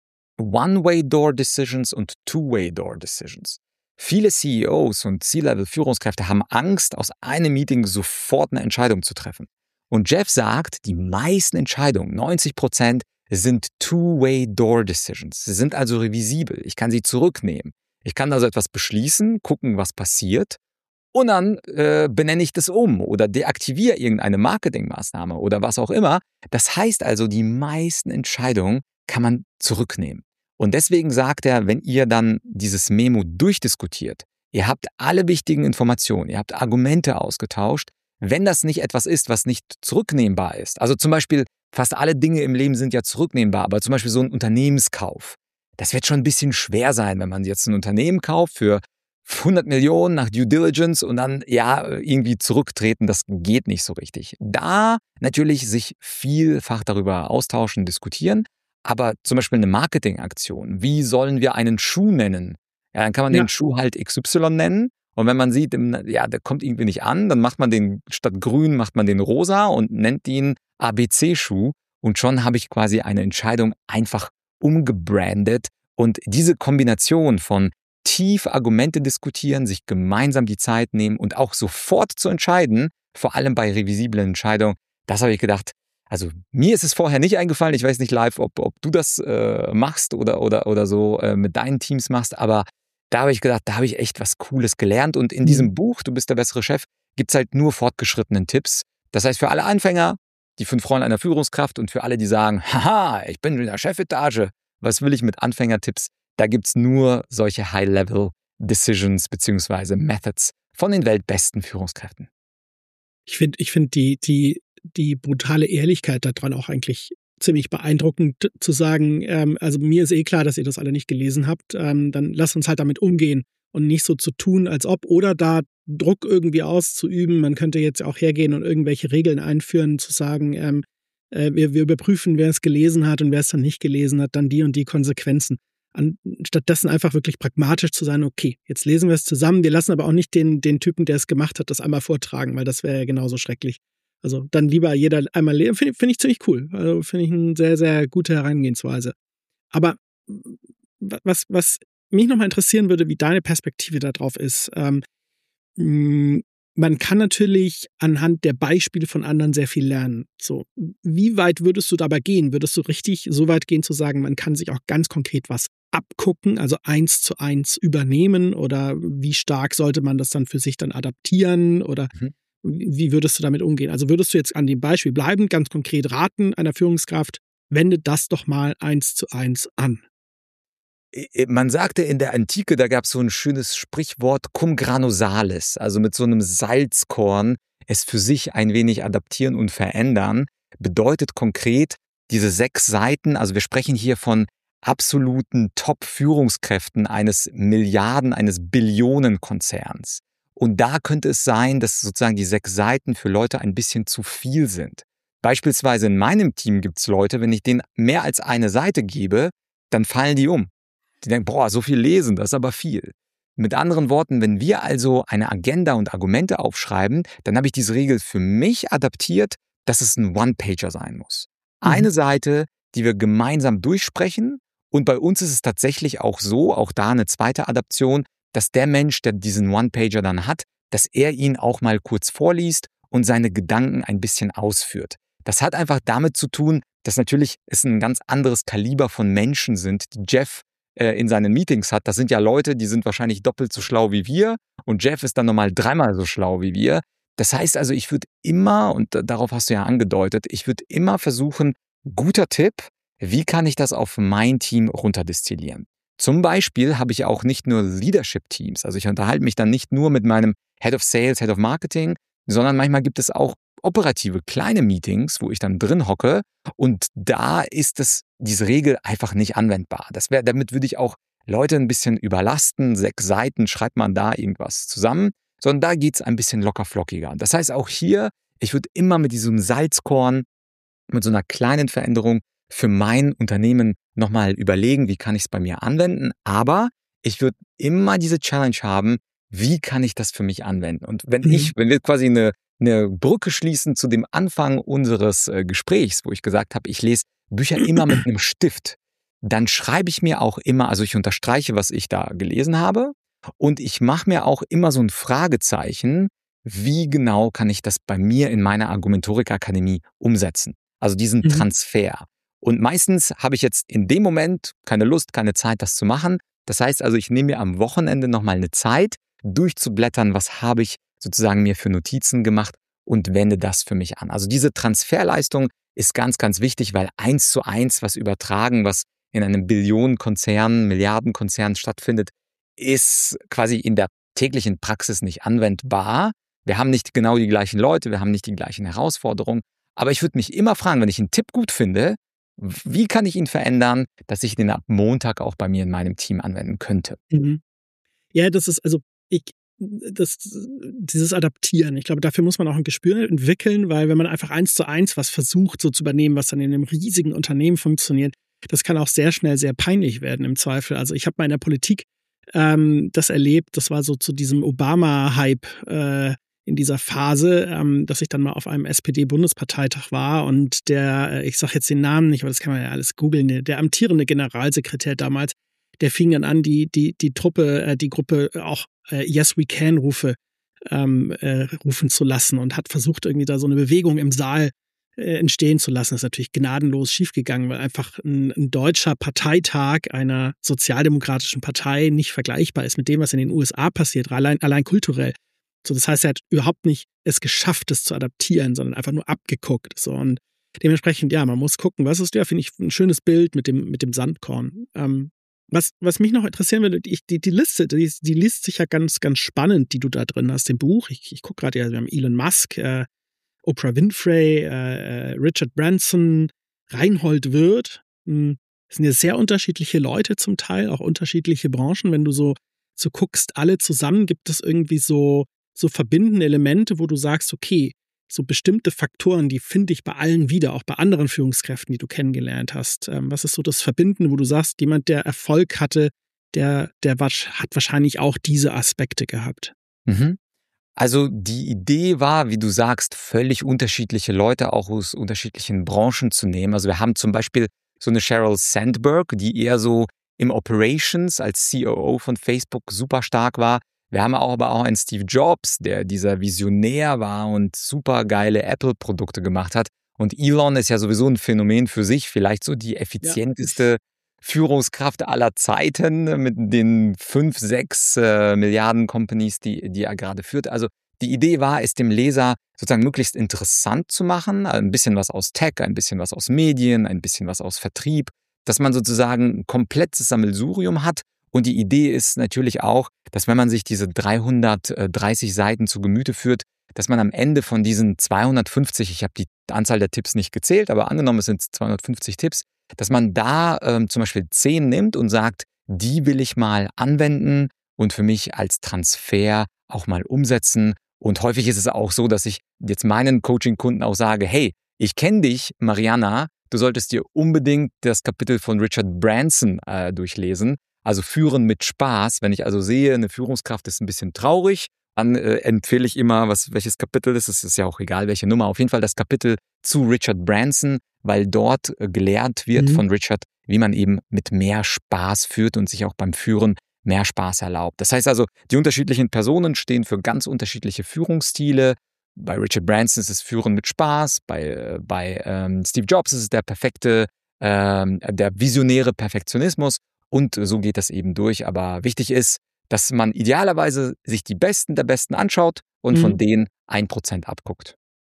B: One-Way-Door-Decisions und Two-Way-Door-Decisions. Viele C E Os und C-Level-Führungskräfte haben Angst, aus einem Meeting sofort eine Entscheidung zu treffen. Und Jeff sagt, die meisten Entscheidungen, neunzig Prozent, sind Two-Way-Door-Decisions. Sie sind also revisibel. Ich kann sie zurücknehmen. Ich kann also etwas beschließen, gucken, was passiert und dann äh, benenne ich das um oder deaktiviere irgendeine Marketingmaßnahme oder was auch immer. Das heißt also, die meisten Entscheidungen kann man zurücknehmen. Und deswegen sagt er, wenn ihr dann dieses Memo durchdiskutiert, ihr habt alle wichtigen Informationen, ihr habt Argumente ausgetauscht, wenn das nicht etwas ist, was nicht zurücknehmbar ist. Also zum Beispiel, fast alle Dinge im Leben sind ja zurücknehmbar, aber zum Beispiel so ein Unternehmenskauf. Das wird schon ein bisschen schwer sein, wenn man jetzt ein Unternehmen kauft für hundert Millionen nach Due Diligence und dann ja irgendwie zurücktreten, das geht nicht so richtig. Da natürlich sich vielfach darüber austauschen, diskutieren, aber zum Beispiel eine Marketingaktion. Wie sollen wir einen Schuh nennen? Ja, dann kann man ja. den Schuh halt X Y nennen und wenn man sieht, ja, der kommt irgendwie nicht an, dann macht man den statt grün, macht man den rosa und nennt ihn A B C-Schuh und schon habe ich quasi eine Entscheidung einfach umgebrandet und diese Kombination von tief Argumente diskutieren, sich gemeinsam die Zeit nehmen und auch sofort zu entscheiden, vor allem bei revisiblen Entscheidungen, das habe ich gedacht, also mir ist es vorher nicht eingefallen, ich weiß nicht live, ob, ob du das äh, machst oder, oder, oder so äh, mit deinen Teams machst, aber da habe ich gedacht, da habe ich echt was Cooles gelernt und in mhm. diesem Buch, Du bist der bessere Chef, gibt es halt nur fortgeschrittenen Tipps. Das heißt, für alle Anfänger, die fünf Rollen einer Führungskraft und für alle, die sagen, haha, ich bin in der Chefetage, was will ich mit Anfängertipps? Da gibt es nur solche High-Level-Decisions bzw. Methods von den weltbesten Führungskräften.
A: Ich finde ich find die, die, die brutale Ehrlichkeit daran auch eigentlich ziemlich beeindruckend zu sagen, ähm, also mir ist eh klar, dass ihr das alle nicht gelesen habt, ähm, dann lasst uns halt damit umgehen und nicht so zu tun, als ob, oder da Druck irgendwie auszuüben. Man könnte jetzt auch hergehen und irgendwelche Regeln einführen, zu sagen, ähm, äh, wir, wir überprüfen, wer es gelesen hat und wer es dann nicht gelesen hat, dann die und die Konsequenzen. An, stattdessen einfach wirklich pragmatisch zu sein, okay, jetzt lesen wir es zusammen, wir lassen aber auch nicht den, den Typen, der es gemacht hat, das einmal vortragen, weil das wäre ja genauso schrecklich. Also dann lieber jeder einmal lesen, finde find ich ziemlich cool. Also finde ich eine sehr, sehr gute Herangehensweise. Aber was, was mich nochmal interessieren würde, wie deine Perspektive darauf ist, ähm, man kann natürlich anhand der Beispiele von anderen sehr viel lernen. So, wie weit würdest du dabei gehen? Würdest du richtig so weit gehen zu sagen, man kann sich auch ganz konkret was abgucken, also eins zu eins übernehmen, oder wie stark sollte man das dann für sich dann adaptieren, oder mhm. wie würdest du damit umgehen? Also würdest du jetzt an dem Beispiel bleiben, ganz konkret raten einer Führungskraft, wende das doch mal eins zu eins an?
B: Man sagte in der Antike, da gab es so ein schönes Sprichwort, cum grano salis, also mit so einem Salzkorn es für sich ein wenig adaptieren und verändern, bedeutet konkret diese sechs Seiten, also wir sprechen hier von absoluten Top-Führungskräften eines Milliarden-, eines Billionenkonzerns. Und da könnte es sein, dass sozusagen die sechs Seiten für Leute ein bisschen zu viel sind. Beispielsweise in meinem Team gibt es Leute, wenn ich denen mehr als eine Seite gebe, dann fallen die um. Die denken, boah, so viel lesen, das ist aber viel. Mit anderen Worten, wenn wir also eine Agenda und Argumente aufschreiben, dann habe ich diese Regel für mich adaptiert, dass es ein One-Pager sein muss. Mhm. Eine Seite, die wir gemeinsam durchsprechen, und bei uns ist es tatsächlich auch so, auch da eine zweite Adaption, dass der Mensch, der diesen One-Pager dann hat, dass er ihn auch mal kurz vorliest und seine Gedanken ein bisschen ausführt. Das hat einfach damit zu tun, dass natürlich es ein ganz anderes Kaliber von Menschen sind, die Jeff in seinen Meetings hat. Das sind ja Leute, die sind wahrscheinlich doppelt so schlau wie wir, und Jeff ist dann nochmal dreimal so schlau wie wir. Das heißt also, ich würde immer, und darauf hast du ja angedeutet, ich würde immer versuchen, guter Tipp, wie kann ich das auf mein Team runterdestillieren? Zum Beispiel habe ich auch nicht nur Leadership-Teams, also ich unterhalte mich dann nicht nur mit meinem Head of Sales, Head of Marketing, sondern manchmal gibt es auch operative kleine Meetings, wo ich dann drin hocke, und da ist es diese Regel einfach nicht anwendbar. Das wär, damit würde ich auch Leute ein bisschen überlasten. Sechs Seiten schreibt man da irgendwas zusammen, sondern da geht es ein bisschen lockerflockiger. Das heißt auch hier, ich würde immer mit diesem Salzkorn, mit so einer kleinen Veränderung für mein Unternehmen nochmal überlegen, wie kann ich es bei mir anwenden, aber ich würde immer diese Challenge haben, wie kann ich das für mich anwenden? Und wenn mhm. ich, wenn wir quasi eine, eine Brücke schließen zu dem Anfang unseres äh, Gesprächs, wo ich gesagt habe, ich lese Bücher immer mit einem Stift, dann schreibe ich mir auch immer, also ich unterstreiche, was ich da gelesen habe, und ich mache mir auch immer so ein Fragezeichen, wie genau kann ich das bei mir in meiner Argumentorik-Akademie umsetzen? Also diesen mhm. Transfer. Und meistens habe ich jetzt in dem Moment keine Lust, keine Zeit, das zu machen. Das heißt also, ich nehme mir am Wochenende nochmal eine Zeit, durchzublättern, was habe ich sozusagen mir für Notizen gemacht, und wende das für mich an. Also diese Transferleistung ist ganz, ganz wichtig, weil eins zu eins was übertragen, was in einem Billionenkonzern, Milliardenkonzern stattfindet, ist quasi in der täglichen Praxis nicht anwendbar. Wir haben nicht genau die gleichen Leute, wir haben nicht die gleichen Herausforderungen. Aber ich würde mich immer fragen, wenn ich einen Tipp gut finde, wie kann ich ihn verändern, dass ich den ab Montag auch bei mir in meinem Team anwenden könnte?
A: Mhm. Ja, das ist also, ich, das, dieses Adaptieren, ich glaube, dafür muss man auch ein Gespür entwickeln, weil wenn man einfach eins zu eins was versucht, so zu übernehmen, was dann in einem riesigen Unternehmen funktioniert, das kann auch sehr schnell sehr peinlich werden im Zweifel. Also ich habe mal in der Politik ähm, das erlebt, das war so zu diesem Obama-Hype äh, in dieser Phase, ähm, dass ich dann mal auf einem S P D-Bundesparteitag war, und der, ich sage jetzt den Namen nicht, aber das kann man ja alles googeln, der amtierende Generalsekretär damals, der fing dann an, die, die, die Truppe, äh, die Gruppe auch äh, Yes We Can Rufe ähm, äh, rufen zu lassen, und hat versucht, irgendwie da so eine Bewegung im Saal äh, entstehen zu lassen. Das ist natürlich gnadenlos schiefgegangen, weil einfach ein, ein deutscher Parteitag einer sozialdemokratischen Partei nicht vergleichbar ist mit dem, was in den U S A passiert, allein, allein kulturell. So, das heißt, er hat überhaupt nicht es geschafft, es zu adaptieren, sondern einfach nur abgeguckt. So, und dementsprechend, ja, man muss gucken, was ist, ja, finde ich, ein schönes Bild mit dem, mit dem Sandkorn. Ähm, was, was mich noch interessieren würde, die, die, die Liste, die, die liest sich ja ganz, ganz spannend, die du da drin hast, im Buch. Ich, ich gucke gerade, ja, wir haben Elon Musk, äh, Oprah Winfrey, äh, Richard Branson, Reinhold Wirth. Das sind ja sehr unterschiedliche Leute zum Teil, auch unterschiedliche Branchen. Wenn du so so guckst, alle zusammen, gibt es irgendwie so, so verbindende Elemente, wo du sagst, okay, so bestimmte Faktoren, die finde ich bei allen wieder, auch bei anderen Führungskräften, die du kennengelernt hast. Ähm, was ist so das Verbindende, wo du sagst, jemand, der Erfolg hatte, der, der hat wahrscheinlich auch diese Aspekte gehabt?
B: Mhm. Also die Idee war, wie du sagst, völlig unterschiedliche Leute auch aus unterschiedlichen Branchen zu nehmen. Also wir haben zum Beispiel so eine Sheryl Sandberg, die eher so im Operations als C O O von Facebook super stark war. Wir haben auch aber auch einen Steve Jobs, der dieser Visionär war und super geile Apple-Produkte gemacht hat. Und Elon ist ja sowieso ein Phänomen für sich, vielleicht so die effizienteste ja. Führungskraft aller Zeiten mit den fünf, sechs äh, Milliarden Companies, die, die er gerade führt. Also die Idee war, es dem Leser sozusagen möglichst interessant zu machen, ein bisschen was aus Tech, ein bisschen was aus Medien, ein bisschen was aus Vertrieb, dass man sozusagen ein komplettes Sammelsurium hat. Und die Idee ist natürlich auch, dass wenn man sich diese dreihundertdreißig Seiten zu Gemüte führt, dass man am Ende von diesen zweihundertfünfzig, ich habe die Anzahl der Tipps nicht gezählt, aber angenommen, es sind zweihundertfünfzig Tipps, dass man da ähm, zum Beispiel zehn nimmt und sagt, die will ich mal anwenden und für mich als Transfer auch mal umsetzen. Und häufig ist es auch so, dass ich jetzt meinen Coaching-Kunden auch sage, hey, ich kenne dich, Mariana, du solltest dir unbedingt das Kapitel von Richard Branson äh, durchlesen. Also Führen mit Spaß. Wenn ich also sehe, eine Führungskraft ist ein bisschen traurig, dann äh, empfehle ich immer, was, welches Kapitel ist. Es ist ja auch egal, welche Nummer. Auf jeden Fall das Kapitel zu Richard Branson, weil dort äh, gelehrt wird mhm. von Richard, wie man eben mit mehr Spaß führt und sich auch beim Führen mehr Spaß erlaubt. Das heißt also, die unterschiedlichen Personen stehen für ganz unterschiedliche Führungsstile. Bei Richard Branson ist es Führen mit Spaß. Bei, äh, bei ähm, Steve Jobs ist es der perfekte, ähm, der visionäre Perfektionismus. Und so geht das eben durch. Aber wichtig ist, dass man idealerweise sich die Besten der Besten anschaut und mhm. von denen ein Prozent abguckt.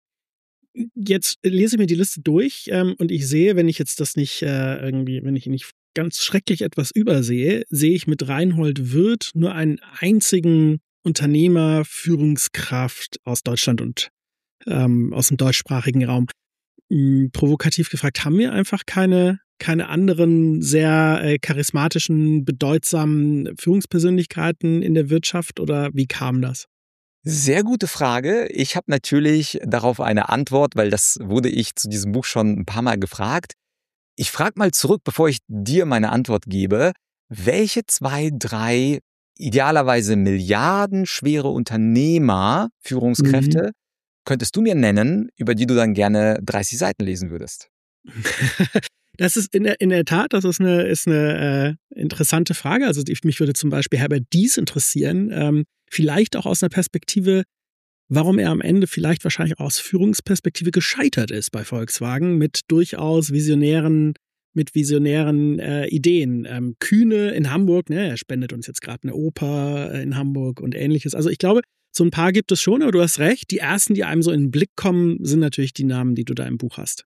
A: Jetzt lese ich mir die Liste durch ähm, und ich sehe, wenn ich jetzt das nicht äh, irgendwie, wenn ich nicht ganz schrecklich etwas übersehe, sehe ich mit Reinhold Wirth nur einen einzigen Unternehmer, Führungskraft aus Deutschland und ähm, aus dem deutschsprachigen Raum. Hm, provokativ gefragt, haben wir einfach keine keine anderen sehr äh, charismatischen, bedeutsamen Führungspersönlichkeiten in der Wirtschaft oder wie kam das?
B: Sehr gute Frage. Ich habe natürlich darauf eine Antwort, weil das wurde ich zu diesem Buch schon ein paar Mal gefragt. Ich frage mal zurück, bevor ich dir meine Antwort gebe. Welche zwei, drei idealerweise milliardenschwere Unternehmer, Führungskräfte, mhm. könntest du mir nennen, über die du dann gerne dreißig Seiten lesen würdest?
A: Das ist in der, in der Tat, das ist eine, ist eine äh, interessante Frage. Also mich würde zum Beispiel Herbert Diess interessieren, ähm, vielleicht auch aus einer Perspektive, warum er am Ende vielleicht wahrscheinlich auch aus Führungsperspektive gescheitert ist bei Volkswagen mit durchaus visionären, mit visionären äh, Ideen. Ähm, Kühne in Hamburg, ne, er spendet uns jetzt gerade eine Oper in Hamburg und ähnliches. Also ich glaube, so ein paar gibt es schon, aber du hast recht. Die ersten, die einem so in den Blick kommen, sind natürlich die Namen, die du da im Buch hast.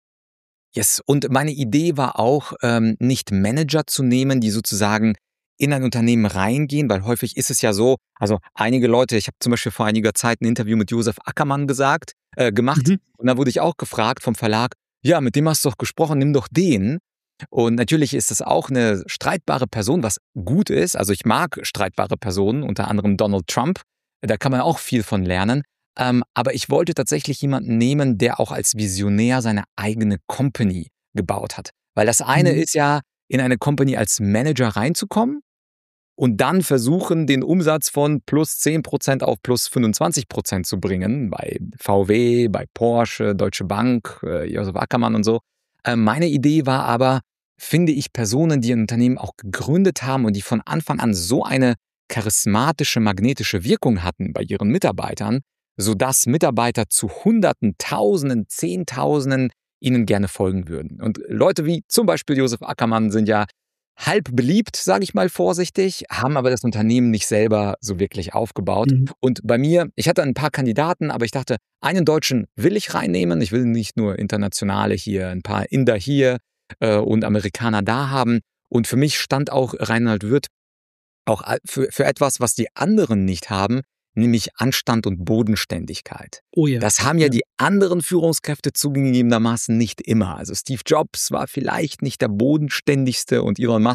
B: Yes, und meine Idee war auch, ähm, nicht Manager zu nehmen, die sozusagen in ein Unternehmen reingehen, weil häufig ist es ja so, also einige Leute, ich habe zum Beispiel vor einiger Zeit ein Interview mit Josef Ackermann gesagt, äh, gemacht mhm. und da wurde ich auch gefragt vom Verlag, ja, mit dem hast du doch gesprochen, nimm doch den. Und natürlich ist das auch eine streitbare Person, was gut ist. Also ich mag streitbare Personen, unter anderem Donald Trump, da kann man auch viel von lernen. Ähm, aber ich wollte tatsächlich jemanden nehmen, der auch als Visionär seine eigene Company gebaut hat. Weil das eine mhm. ist ja, in eine Company als Manager reinzukommen und dann versuchen, den Umsatz von plus zehn Prozent auf plus fünfundzwanzig Prozent zu bringen. Bei V W, bei Porsche, Deutsche Bank, äh, Josef Ackermann und so. Äh, meine Idee war aber, finde ich Personen, die ein Unternehmen auch gegründet haben und die von Anfang an so eine charismatische, magnetische Wirkung hatten bei ihren Mitarbeitern, sodass Mitarbeiter zu Hunderten, Tausenden, Zehntausenden ihnen gerne folgen würden. Und Leute wie zum Beispiel Josef Ackermann sind ja halb beliebt, sage ich mal vorsichtig, haben aber das Unternehmen nicht selber so wirklich aufgebaut. Mhm. Und bei mir, ich hatte ein paar Kandidaten, aber ich dachte, einen Deutschen will ich reinnehmen. Ich will nicht nur internationale hier, ein paar Inder hier äh, und Amerikaner da haben. Und für mich stand auch Reinhold Wirth auch für, für etwas, was die anderen nicht haben, nämlich Anstand und Bodenständigkeit. Oh ja. Das haben ja, ja die anderen Führungskräfte zugegebenermaßen nicht immer. Also Steve Jobs war vielleicht nicht der bodenständigste und Elon Musk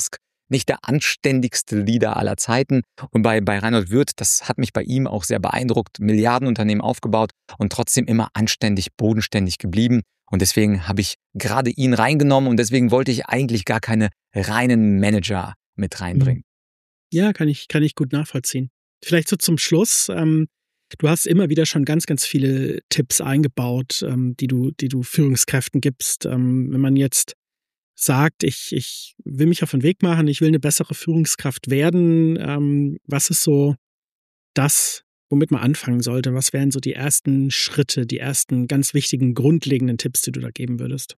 B: nicht der anständigste Leader aller Zeiten. Und bei, bei Reinhold Wirth, das hat mich bei ihm auch sehr beeindruckt, Milliardenunternehmen aufgebaut und trotzdem immer anständig, bodenständig geblieben. Und deswegen habe ich gerade ihn reingenommen und deswegen wollte ich eigentlich gar keine reinen Manager mit reinbringen.
A: Ja, kann ich, kann ich gut nachvollziehen. Vielleicht so zum Schluss. Ähm, du hast immer wieder schon ganz, ganz viele Tipps eingebaut, ähm, die du, die du Führungskräften gibst. Ähm, wenn man jetzt sagt, ich, ich will mich auf den Weg machen, ich will eine bessere Führungskraft werden, ähm, was ist so das, womit man anfangen sollte? Was wären so die ersten Schritte, die ersten ganz wichtigen, grundlegenden Tipps, die du da geben würdest?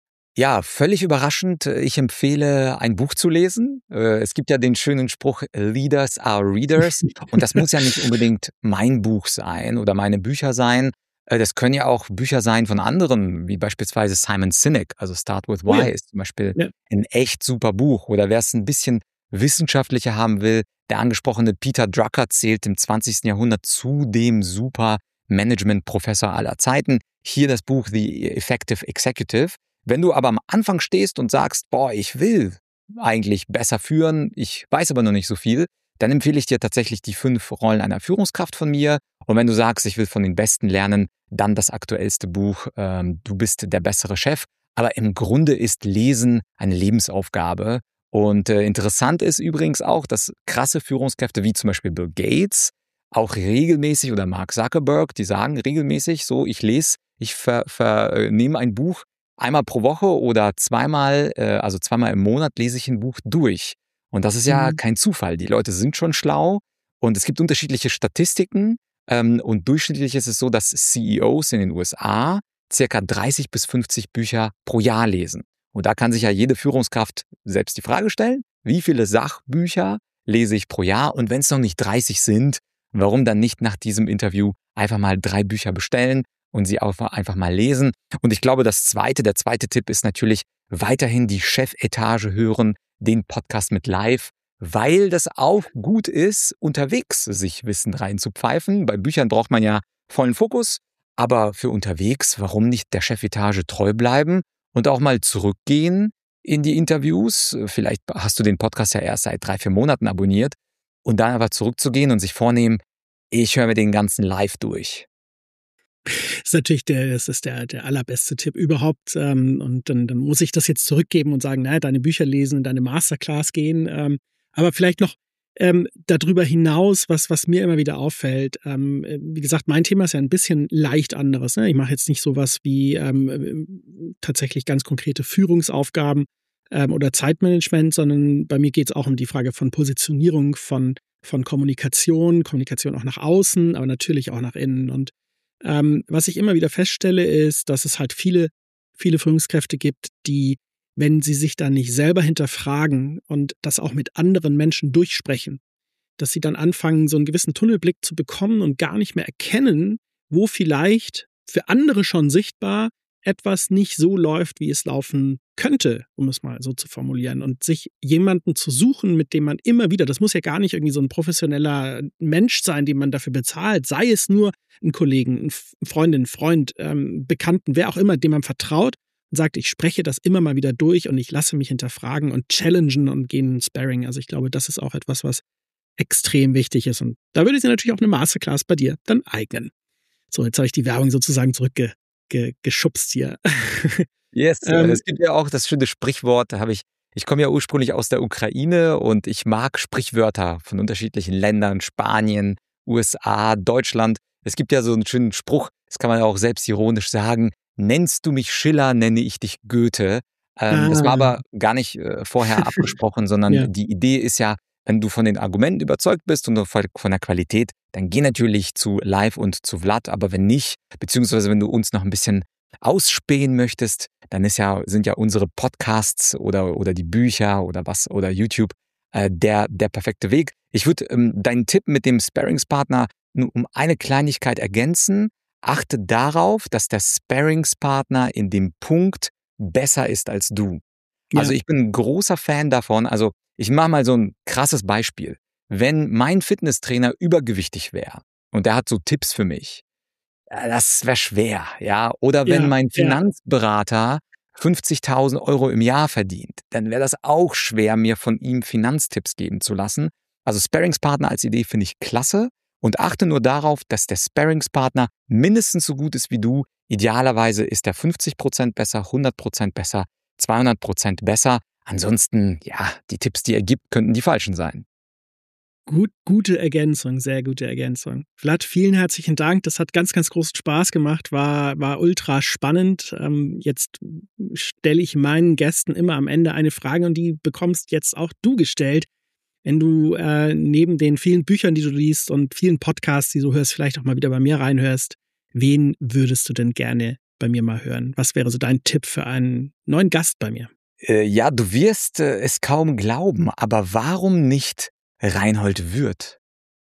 B: Ja, völlig überraschend. Ich empfehle, ein Buch zu lesen. Es gibt ja den schönen Spruch, Leaders are Readers. Und das muss ja nicht unbedingt mein Buch sein oder meine Bücher sein. Das können ja auch Bücher sein von anderen, wie beispielsweise Simon Sinek, also Start with Why, oh ja, ist zum Beispiel ja ein echt super Buch. Oder wer es ein bisschen wissenschaftlicher haben will, der angesprochene Peter Drucker zählt im zwanzigsten Jahrhundert zu dem super Management-Professor aller Zeiten. Hier das Buch The Effective Executive. Wenn du aber am Anfang stehst und sagst, boah, ich will eigentlich besser führen, ich weiß aber noch nicht so viel, dann empfehle ich dir tatsächlich die fünf Rollen einer Führungskraft von mir. Und wenn du sagst, ich will von den Besten lernen, dann das aktuellste Buch, ähm, Du bist der bessere Chef. Aber im Grunde ist Lesen eine Lebensaufgabe. Und äh, interessant ist übrigens auch, dass krasse Führungskräfte wie zum Beispiel Bill Gates auch regelmäßig oder Mark Zuckerberg, die sagen regelmäßig so, ich lese, ich ver, ver, nehme ein Buch einmal pro Woche oder zweimal, äh, also zweimal im Monat lese ich ein Buch durch. Und das ist ja mhm. kein Zufall. Die Leute sind schon schlau und es gibt unterschiedliche Statistiken. Ähm, und durchschnittlich ist es so, dass C E Os in den U S A circa dreißig bis fünfzig Bücher pro Jahr lesen. Und da kann sich ja jede Führungskraft selbst die Frage stellen, wie viele Sachbücher lese ich pro Jahr? Und wenn es noch nicht dreißig sind, warum dann nicht nach diesem Interview einfach mal drei Bücher bestellen und sie auch einfach mal lesen? Und ich glaube, das zweite, der zweite Tipp ist natürlich weiterhin die Chefetage hören, den Podcast mit Live, weil das auch gut ist, unterwegs sich Wissen reinzupfeifen. Bei Büchern braucht man ja vollen Fokus, aber für unterwegs, warum nicht der Chefetage treu bleiben und auch mal zurückgehen in die Interviews? Vielleicht hast du den Podcast ja erst seit drei, vier Monaten abonniert und dann aber zurückzugehen und sich vornehmen, ich höre mir den ganzen live durch.
A: Das ist natürlich der, das ist der, der allerbeste Tipp überhaupt. Ähm, und dann, dann muss ich das jetzt zurückgeben und sagen, naja, deine Bücher lesen, deine Masterclass gehen. Ähm, aber vielleicht noch ähm, darüber hinaus, was, was mir immer wieder auffällt. Ähm, wie gesagt, mein Thema ist ja ein bisschen leicht anderes. Ne? Ich mache jetzt nicht sowas wie ähm, tatsächlich ganz konkrete Führungsaufgaben ähm, oder Zeitmanagement, sondern bei mir geht es auch um die Frage von Positionierung, von, von Kommunikation, Kommunikation auch nach außen, aber natürlich auch nach innen. Und Ähm, was ich immer wieder feststelle, ist, dass es halt viele, viele Führungskräfte gibt, die, wenn sie sich dann nicht selber hinterfragen und das auch mit anderen Menschen durchsprechen, dass sie dann anfangen, so einen gewissen Tunnelblick zu bekommen und gar nicht mehr erkennen, wo vielleicht für andere schon sichtbar etwas nicht so läuft, wie es laufen könnte, um es mal so zu formulieren. Und sich jemanden zu suchen, mit dem man immer wieder, das muss ja gar nicht irgendwie so ein professioneller Mensch sein, den man dafür bezahlt, sei es nur ein Kollegen, eine Freundin, Freund, ähm, Bekannten, wer auch immer, dem man vertraut und sagt, ich spreche das immer mal wieder durch und ich lasse mich hinterfragen und challengen und gehe in ein Sparring. Also ich glaube, das ist auch etwas, was extrem wichtig ist. Und da würde ich natürlich auch eine Masterclass bei dir dann eignen. So, jetzt habe ich die Werbung sozusagen zurückge Ge, geschubst hier.
B: Yes, ähm, es gibt ja auch das schöne Sprichwort, da habe ich, ich komme ja ursprünglich aus der Ukraine und ich mag Sprichwörter von unterschiedlichen Ländern, Spanien, U S A, Deutschland. Es gibt ja so einen schönen Spruch, das kann man auch selbstironisch sagen, nennst du mich Schiller, nenne ich dich Goethe. Ähm, ah. Das war aber gar nicht äh, vorher abgesprochen, sondern ja. Die Idee ist ja, wenn du von den Argumenten überzeugt bist und von der Qualität, dann geh natürlich zu Live und zu Vlad, aber wenn nicht, beziehungsweise wenn du uns noch ein bisschen ausspähen möchtest, dann ist ja, sind ja unsere Podcasts oder, oder die Bücher oder was oder YouTube äh, der, der perfekte Weg. Ich würde ähm, deinen Tipp mit dem Sparringspartner nur um eine Kleinigkeit ergänzen. Achte darauf, dass der Sparringspartner in dem Punkt besser ist als du. Ja. Also ich bin ein großer Fan davon, also ich mache mal so ein krasses Beispiel. Wenn mein Fitnesstrainer übergewichtig wäre und der hat so Tipps für mich, das wäre schwer, ja. Oder wenn ja, mein Finanzberater ja. fünfzigtausend Euro im Jahr verdient, dann wäre das auch schwer, mir von ihm Finanztipps geben zu lassen. Also Sparringspartner als Idee finde ich klasse und achte nur darauf, dass der Sparringspartner mindestens so gut ist wie du. Idealerweise ist er fünfzig Prozent besser, hundert Prozent besser, zweihundert Prozent besser. Ansonsten, ja, die Tipps, die er gibt, könnten die falschen sein.
A: Gut, gute Ergänzung, sehr gute Ergänzung. Vlad, vielen herzlichen Dank. Das hat ganz, ganz großen Spaß gemacht, war, war ultra spannend. Ähm, jetzt stelle ich meinen Gästen immer am Ende eine Frage und die bekommst jetzt auch du gestellt. Wenn du äh, neben den vielen Büchern, die du liest und vielen Podcasts, die du hörst, vielleicht auch mal wieder bei mir reinhörst, wen würdest du denn gerne bei mir mal hören? Was wäre so dein Tipp für einen neuen Gast bei mir?
B: Äh, ja, du wirst äh, es kaum glauben, aber warum nicht Reinhold Wirth?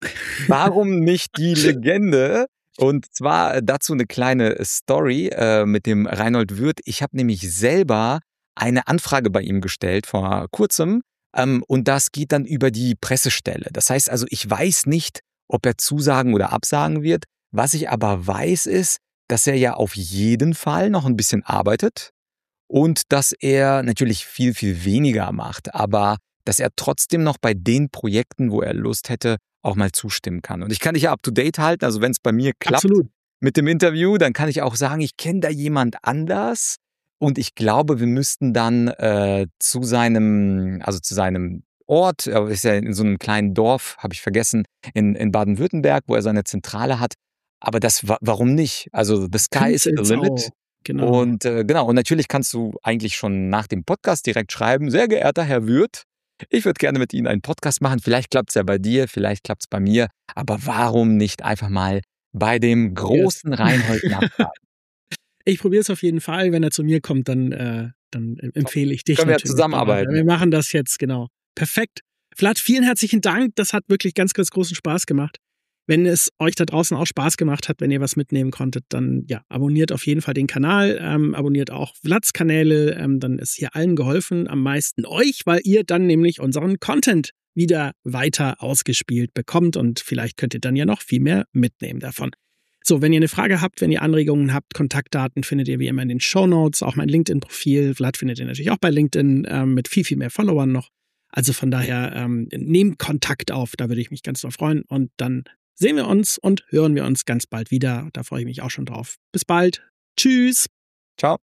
B: Warum nicht die Legende? Und zwar dazu eine kleine Story äh, mit dem Reinhold Wirth. Ich habe nämlich selber eine Anfrage bei ihm gestellt vor kurzem ähm, und das geht dann über die Pressestelle. Das heißt also, ich weiß nicht, ob er zusagen oder absagen wird. Was ich aber weiß ist, dass er ja auf jeden Fall noch ein bisschen arbeitet und dass er natürlich viel, viel weniger macht, aber dass er trotzdem noch bei den Projekten, wo er Lust hätte, auch mal zustimmen kann. Und ich kann dich ja up-to-date halten, also wenn es bei mir klappt
A: Absolut.
B: Mit dem Interview, dann kann ich auch sagen, ich kenne da jemand anders und ich glaube, wir müssten dann äh, zu seinem, also zu seinem Ort, er ist ja in so einem kleinen Dorf, habe ich vergessen, in, in Baden-Württemberg, wo er seine Zentrale hat. Aber das, warum nicht? Also the sky is the limit.
A: Genau.
B: Und äh, genau, und natürlich kannst du eigentlich schon nach dem Podcast direkt schreiben, sehr geehrter Herr Wirth, ich würde gerne mit Ihnen einen Podcast machen. Vielleicht klappt es ja bei dir, vielleicht klappt es bei mir. Aber warum nicht einfach mal bei dem großen Reinhold nachfragen?
A: Ich probiere es auf jeden Fall. Wenn er zu mir kommt, dann, äh, dann empfehle ich dich.
B: Können wir
A: natürlich.
B: zusammenarbeiten.
A: Wir machen das jetzt, genau. Perfekt. Vlad, vielen herzlichen Dank. Das hat wirklich ganz, ganz großen Spaß gemacht. Wenn es euch da draußen auch Spaß gemacht hat, wenn ihr was mitnehmen konntet, dann ja, abonniert auf jeden Fall den Kanal, ähm, abonniert auch Vlads Kanäle, ähm, dann ist hier allen geholfen, am meisten euch, weil ihr dann nämlich unseren Content wieder weiter ausgespielt bekommt und vielleicht könnt ihr dann ja noch viel mehr mitnehmen davon. So, wenn ihr eine Frage habt, wenn ihr Anregungen habt, Kontaktdaten findet ihr wie immer in den Shownotes, auch mein LinkedIn-Profil. Vlad findet ihr natürlich auch bei LinkedIn ähm, mit viel, viel mehr Followern noch. Also von daher ähm, nehmt Kontakt auf, da würde ich mich ganz doll freuen und dann sehen wir uns und hören wir uns ganz bald wieder. Da freue ich mich auch schon drauf. Bis bald. Tschüss.
B: Ciao.